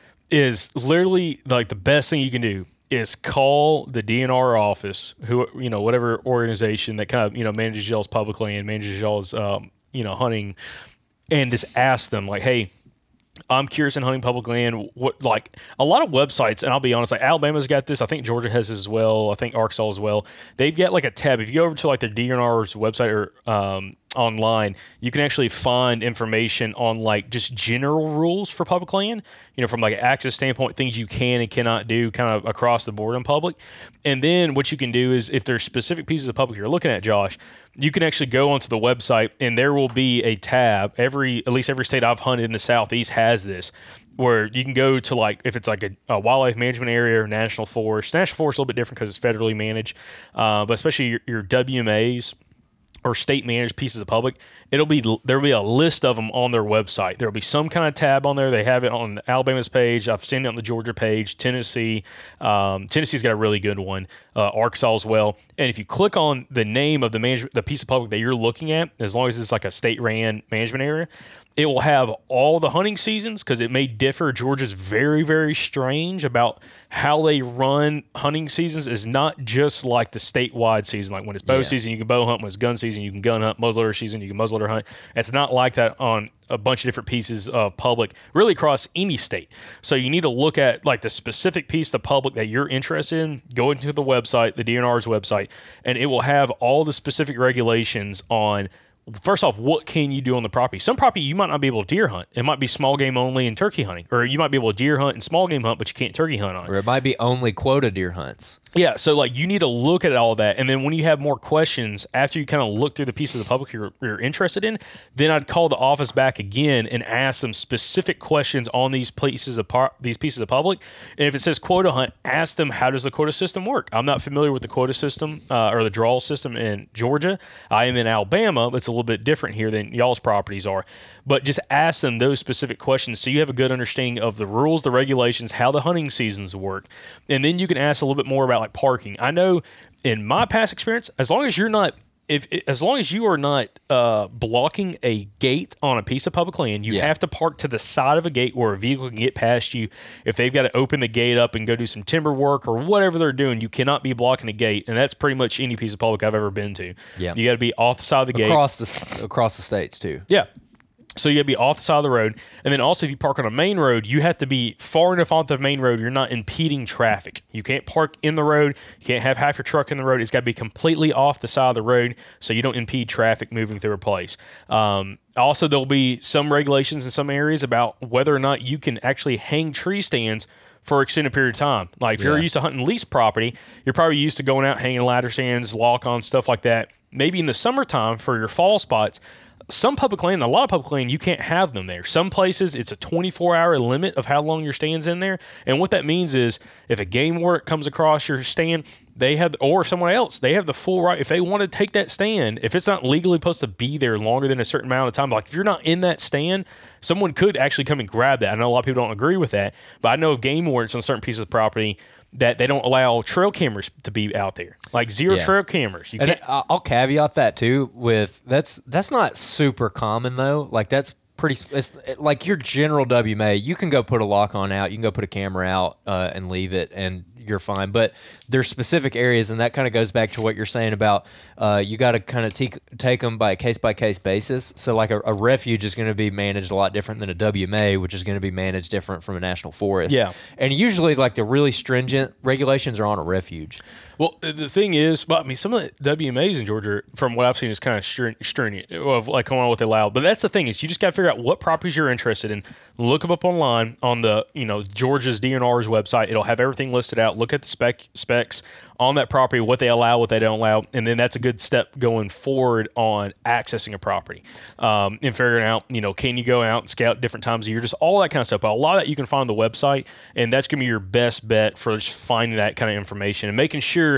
[SPEAKER 1] is literally like the best thing you can do is call the D N R office, who you know, whatever organization that kind of you know manages y'all's public land, manages y'all's um, you know hunting, and just ask them like, hey, I'm curious in hunting public land. What like a lot of websites, and I'll be honest, like Alabama's got this. I think Georgia has this as well. I think Arkansas as well. They've got like a tab. If you go over to like their D N R's website or um, online, you can actually find information on like just general rules for public land. You know, from like an access standpoint, things you can and cannot do, kind of across the board in public. And then what you can do is, if there's specific pieces of public you're looking at, Josh, you can actually go onto the website and there will be a tab. Every, at least every state I've hunted in the Southeast has this, where you can go to like, if it's like a, a wildlife management area or national forest. National forest is a little bit different because it's federally managed, uh, but especially your, your W M As or state managed pieces of public, it'll be there'll be a list of them on their website. There'll be some kind of tab on there. They have it on Alabama's page. I've seen it on the Georgia page. Tennessee, um, Tennessee's got a really good one. Uh, Arkansas as well. And if you click on the name of the management, the piece of public that you're looking at, as long as it's like a state ran management area, it will have all the hunting seasons, because it may differ. Georgia's very, very strange about how they run hunting seasons. Is not just like the statewide season. Like when it's bow
[SPEAKER 2] Yeah.
[SPEAKER 1] season, you can bow hunt. When it's gun season, you can gun hunt. Muzzleloader season, you can muzzleloader hunt. It's not like that on a bunch of different pieces of public, really across any state. So you need to look at like the specific piece of public that you're interested in. Go into the website, the D N R's website, and it will have all the specific regulations on, first off, what can you do on the property? Some property you might not be able to deer hunt. It might be small game only and turkey hunting. Or you might be able to deer hunt and small game hunt, but you can't turkey hunt on it.
[SPEAKER 2] or it might be only quota deer hunts.
[SPEAKER 1] Yeah, so like you need to look at all that, and then when you have more questions after you kind of look through the pieces of the public you're, you're interested in, then I'd call the office back again and ask them specific questions on these pieces of par- these pieces of public. And if it says quota hunt, ask them, how does the quota system work? I'm not familiar with the quota system uh, or the draw system in Georgia. I am in Alabama, but it's a little bit different here than y'all's properties are. But just ask them those specific questions so you have a good understanding of the rules, the regulations, how the hunting seasons work. And then you can ask a little bit more about like parking. I know in my past experience, as long as you're not if as long as you are not uh, blocking a gate on a piece of public land, you
[SPEAKER 2] Yeah.
[SPEAKER 1] have to park to the side of a gate where a vehicle can get past you. If they've got to open the gate up and go do some timber work or whatever they're doing, you cannot be blocking a gate. And that's pretty much any piece of public I've ever been to.
[SPEAKER 2] Yeah.
[SPEAKER 1] You got to be off the side of the gate.
[SPEAKER 2] Across the across the states too.
[SPEAKER 1] Yeah. So you got to be off the side of the road. And then also if you park on a main road, you have to be far enough off the main road you're not impeding traffic. You can't park in the road. You can't have half your truck in the road. It's got to be completely off the side of the road so you don't impede traffic moving through a place. Um, also, there'll be some regulations in some areas about whether or not you can actually hang tree stands for an extended period of time. Like if you're
[SPEAKER 2] Yeah.
[SPEAKER 1] used to hunting lease property, you're probably used to going out hanging ladder stands, lock on, stuff like that. Maybe in the summertime for your fall spots, some public land, a lot of public land, you can't have them there. Some places, it's a twenty-four hour limit of how long your stand's in there. And what that means is if a game warrant comes across your stand, they have, or someone else, they have the full right. If they want to take that stand, if it's not legally supposed to be there longer than a certain amount of time, like if you're not in that stand, someone could actually come and grab that. I know a lot of people don't agree with that, but I know of game warrants on certain pieces of property that they don't allow trail cameras to be out there, like zero
[SPEAKER 2] Yeah.
[SPEAKER 1] trail cameras. You
[SPEAKER 2] And
[SPEAKER 1] can't.
[SPEAKER 2] I- I'll caveat that too with that's that's not super common though. Like that's pretty it's like your general W M A. You can go put a lock on out. You can go put a camera out uh, and leave it, and you're fine. But there's specific areas, and that kind of goes back to what you're saying about uh, you got to kind of take take them by a case by case basis. So like a, a refuge is going to be managed a lot different than a W M A, which is going to be managed different from a national forest.
[SPEAKER 1] Yeah.
[SPEAKER 2] And usually like the really stringent regulations are on a refuge.
[SPEAKER 1] Well, the thing is, well, I mean, some of the W M As in Georgia, from what I've seen, is kind of strin- stringent of like on what they allow. But that's the thing is, you just got to figure out what properties you're interested in. Look them up online on the, you know, Georgia's D N R's website. It'll have everything listed out. Look at the spec specs on that property, what they allow, what they don't allow, and then that's a good step going forward on accessing a property um, and figuring out, you know, can you go out and scout different times of year, just all that kind of stuff. But a lot of that you can find on the website, and that's going to be your best bet for just finding that kind of information and making sure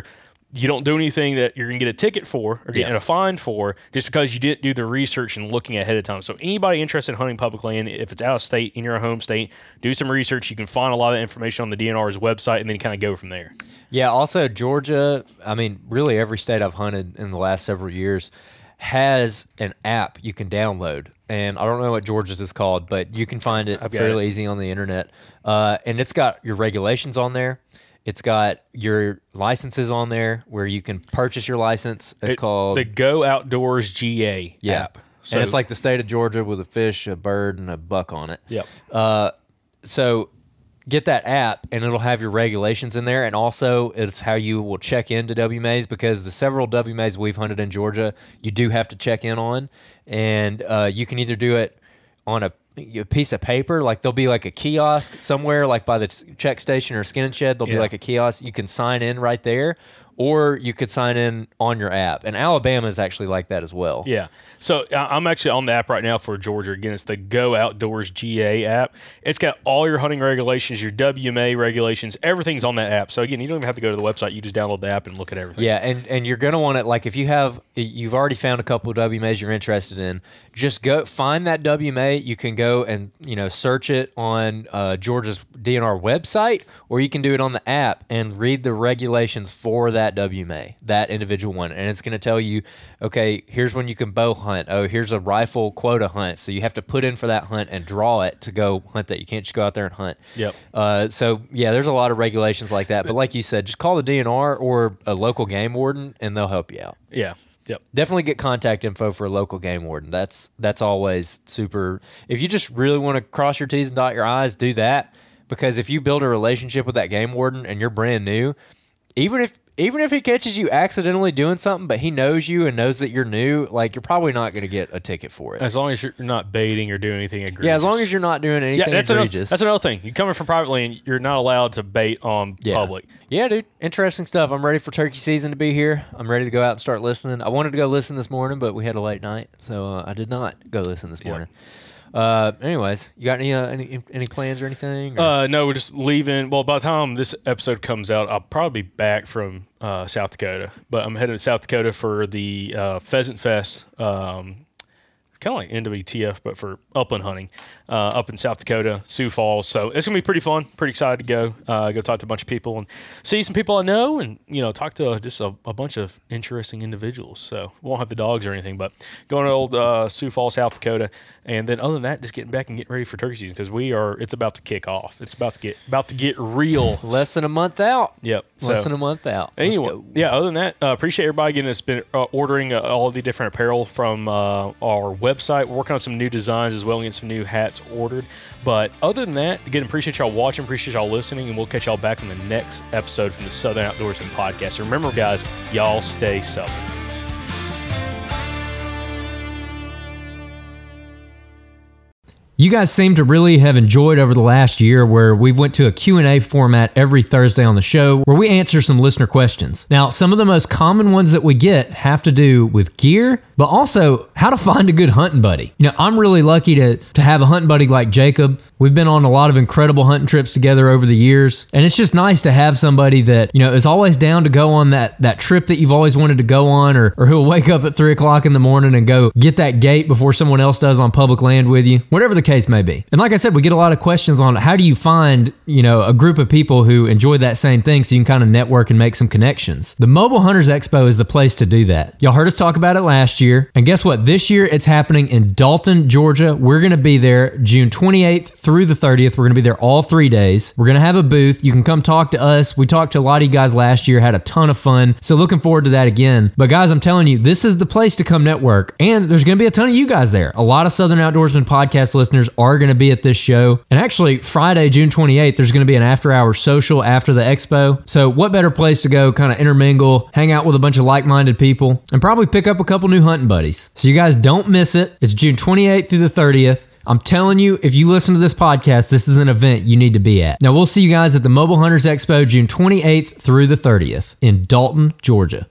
[SPEAKER 1] you don't do anything that you're going to get a ticket for or get
[SPEAKER 2] Yeah.
[SPEAKER 1] a fine for just because you didn't do the research and looking ahead of time. So anybody interested in hunting public land, if it's out of state, in your home state, do some research. You can find a lot of information on the D N R's website and then kind of go from there.
[SPEAKER 2] Yeah, also Georgia, I mean, really every state I've hunted in the last several years has an app you can download. And I don't know what Georgia's is called, but you can find it
[SPEAKER 1] I've got
[SPEAKER 2] fairly
[SPEAKER 1] it.
[SPEAKER 2] easy on the internet. Uh, and it's got your regulations on there. It's got your licenses on there where you can purchase your license. It's
[SPEAKER 1] It-
[SPEAKER 2] called
[SPEAKER 1] the Go Outdoors G A
[SPEAKER 2] yeah.
[SPEAKER 1] app.
[SPEAKER 2] and it's like the state of Georgia with a fish, a bird, and a buck on it.
[SPEAKER 1] Yep.
[SPEAKER 2] Uh, so get that app, and it'll have your regulations in there, and also it's how you will check into W M As, because the several W M As we've hunted in Georgia, you do have to check in on, and uh, you can either do it on a, a piece of paper, like there'll be like a kiosk somewhere, like by the check station or skin and shed, there'll
[SPEAKER 1] Yeah.
[SPEAKER 2] be like a kiosk. You can sign in right there, or you could sign in on your app. And Alabama is actually like that as well.
[SPEAKER 1] Yeah. So I- I'm actually on the app right now for Georgia. Again, it's the Go Outdoors G A app. It's got all your hunting regulations, your W M A regulations, everything's on that app. So again, you don't even have to go to the website. You just download the app and look at everything.
[SPEAKER 2] Yeah, and, and you're gonna want it, like if you have you've already found a couple of W M As you're interested in, just go find that W M A. You can go and you know search it on uh, Georgia's D N R website, or you can do it on the app and read the regulations for that W M A, that individual one, and it's gonna tell you, okay, here's when you can bow hunt. Oh, here's a rifle quota hunt, so you have to put in for that hunt and draw it to go hunt that. You can't just go out there and hunt.
[SPEAKER 1] Yep.
[SPEAKER 2] Uh, so yeah, there's a lot of regulations like that. But like you said, just call the D N R or a local game warden, and they'll help you out.
[SPEAKER 1] Yeah. Yep.
[SPEAKER 2] Definitely get contact info for a local game warden. That's that's always super. If you just really want to cross your T's and dot your I's, do that, because if you build a relationship with that game warden and you're brand new, even if even if he catches you accidentally doing something, but he knows you and knows that you're new, like you're probably not going to get a ticket for it.
[SPEAKER 1] As long as you're not baiting or doing anything egregious.
[SPEAKER 2] Yeah, as long as you're not doing anything
[SPEAKER 1] yeah, that's another,
[SPEAKER 2] egregious.
[SPEAKER 1] that's another thing. You coming from private land, you're not allowed to bait on
[SPEAKER 2] Yeah.
[SPEAKER 1] public.
[SPEAKER 2] Yeah, dude. Interesting stuff. I'm ready for turkey season to be here. I'm ready to go out and start listening. I wanted to go listen this morning, but we had a late night, so uh, I did not go listen this morning. Uh, anyways, you got any uh, any any plans or anything? Or?
[SPEAKER 1] Uh, no, we're just leaving. Well, by the time this episode comes out, I'll probably be back from uh, South Dakota. But I'm headed to South Dakota for the uh, Pheasant Fest. Um, kind of like N W T F, but for upland hunting uh, up in South Dakota, Sioux Falls. So it's going to be pretty fun. Pretty excited to go. Uh, go talk to a bunch of people and see some people I know and, you know, talk to just a, a bunch of interesting individuals. So won't have the dogs or anything, but going to old uh, Sioux Falls, South Dakota. And then other than that, just getting back and getting ready for turkey season because we are, it's about to kick off. It's about to get, about to get real.
[SPEAKER 2] Less than a month out.
[SPEAKER 1] Yep.
[SPEAKER 2] Less
[SPEAKER 1] So-
[SPEAKER 2] than a month out. Let's
[SPEAKER 1] Anyway,
[SPEAKER 2] go.
[SPEAKER 1] yeah. Other than that, uh, appreciate everybody getting us been uh, ordering uh, all the different apparel from uh, our website. We're working on some new designs as well and getting some new hats ordered. But other than that, again, appreciate y'all watching, appreciate y'all listening, and we'll catch y'all back in the next episode from the Southern Outdoorsman Podcast. Remember, guys, y'all stay Southern.
[SPEAKER 8] You guys seem to really have enjoyed over the last year where we've went to a Q and A format every Thursday on the show where we answer some listener questions. Now, some of the most common ones that we get have to do with gear, but also how to find a good hunting buddy. You know, I'm really lucky to, to have a hunting buddy like Jacob. We've been on a lot of incredible hunting trips together over the years, and it's just nice to have somebody that, you know, is always down to go on that, that trip that you've always wanted to go on, or, or who'll wake up at three o'clock in the morning and go get that gate before someone else does on public land with you, whatever the case may be. And like I said, we get a lot of questions on how do you find, you know, a group of people who enjoy that same thing so you can kind of network and make some connections. The Mobile Hunters Expo is the place to do that. Y'all heard us talk about it last year, and guess what? This year it's happening in Dalton, Georgia. We're going to be there June twenty-eighth through the thirtieth. We're going to be there all three days. We're going to have a booth. You can come talk to us. We talked to a lot of you guys last year, had a ton of fun. So looking forward to that again. But guys, I'm telling you, this is the place to come network. And there's going to be a ton of you guys there. A lot of Southern Outdoorsman podcast listeners are going to be at this show. And actually, Friday, June twenty-eighth, there's going to be an after-hour social after the expo. So what better place to go kind of intermingle, hang out with a bunch of like-minded people, and probably pick up a couple new hunting buddies. So you guys don't miss it. It's June twenty-eighth through the thirtieth. I'm telling you, if you listen to this podcast, this is an event you need to be at. Now, we'll see you guys at the Mobile Hunters Expo June twenty-eighth through the thirtieth in Dalton, Georgia.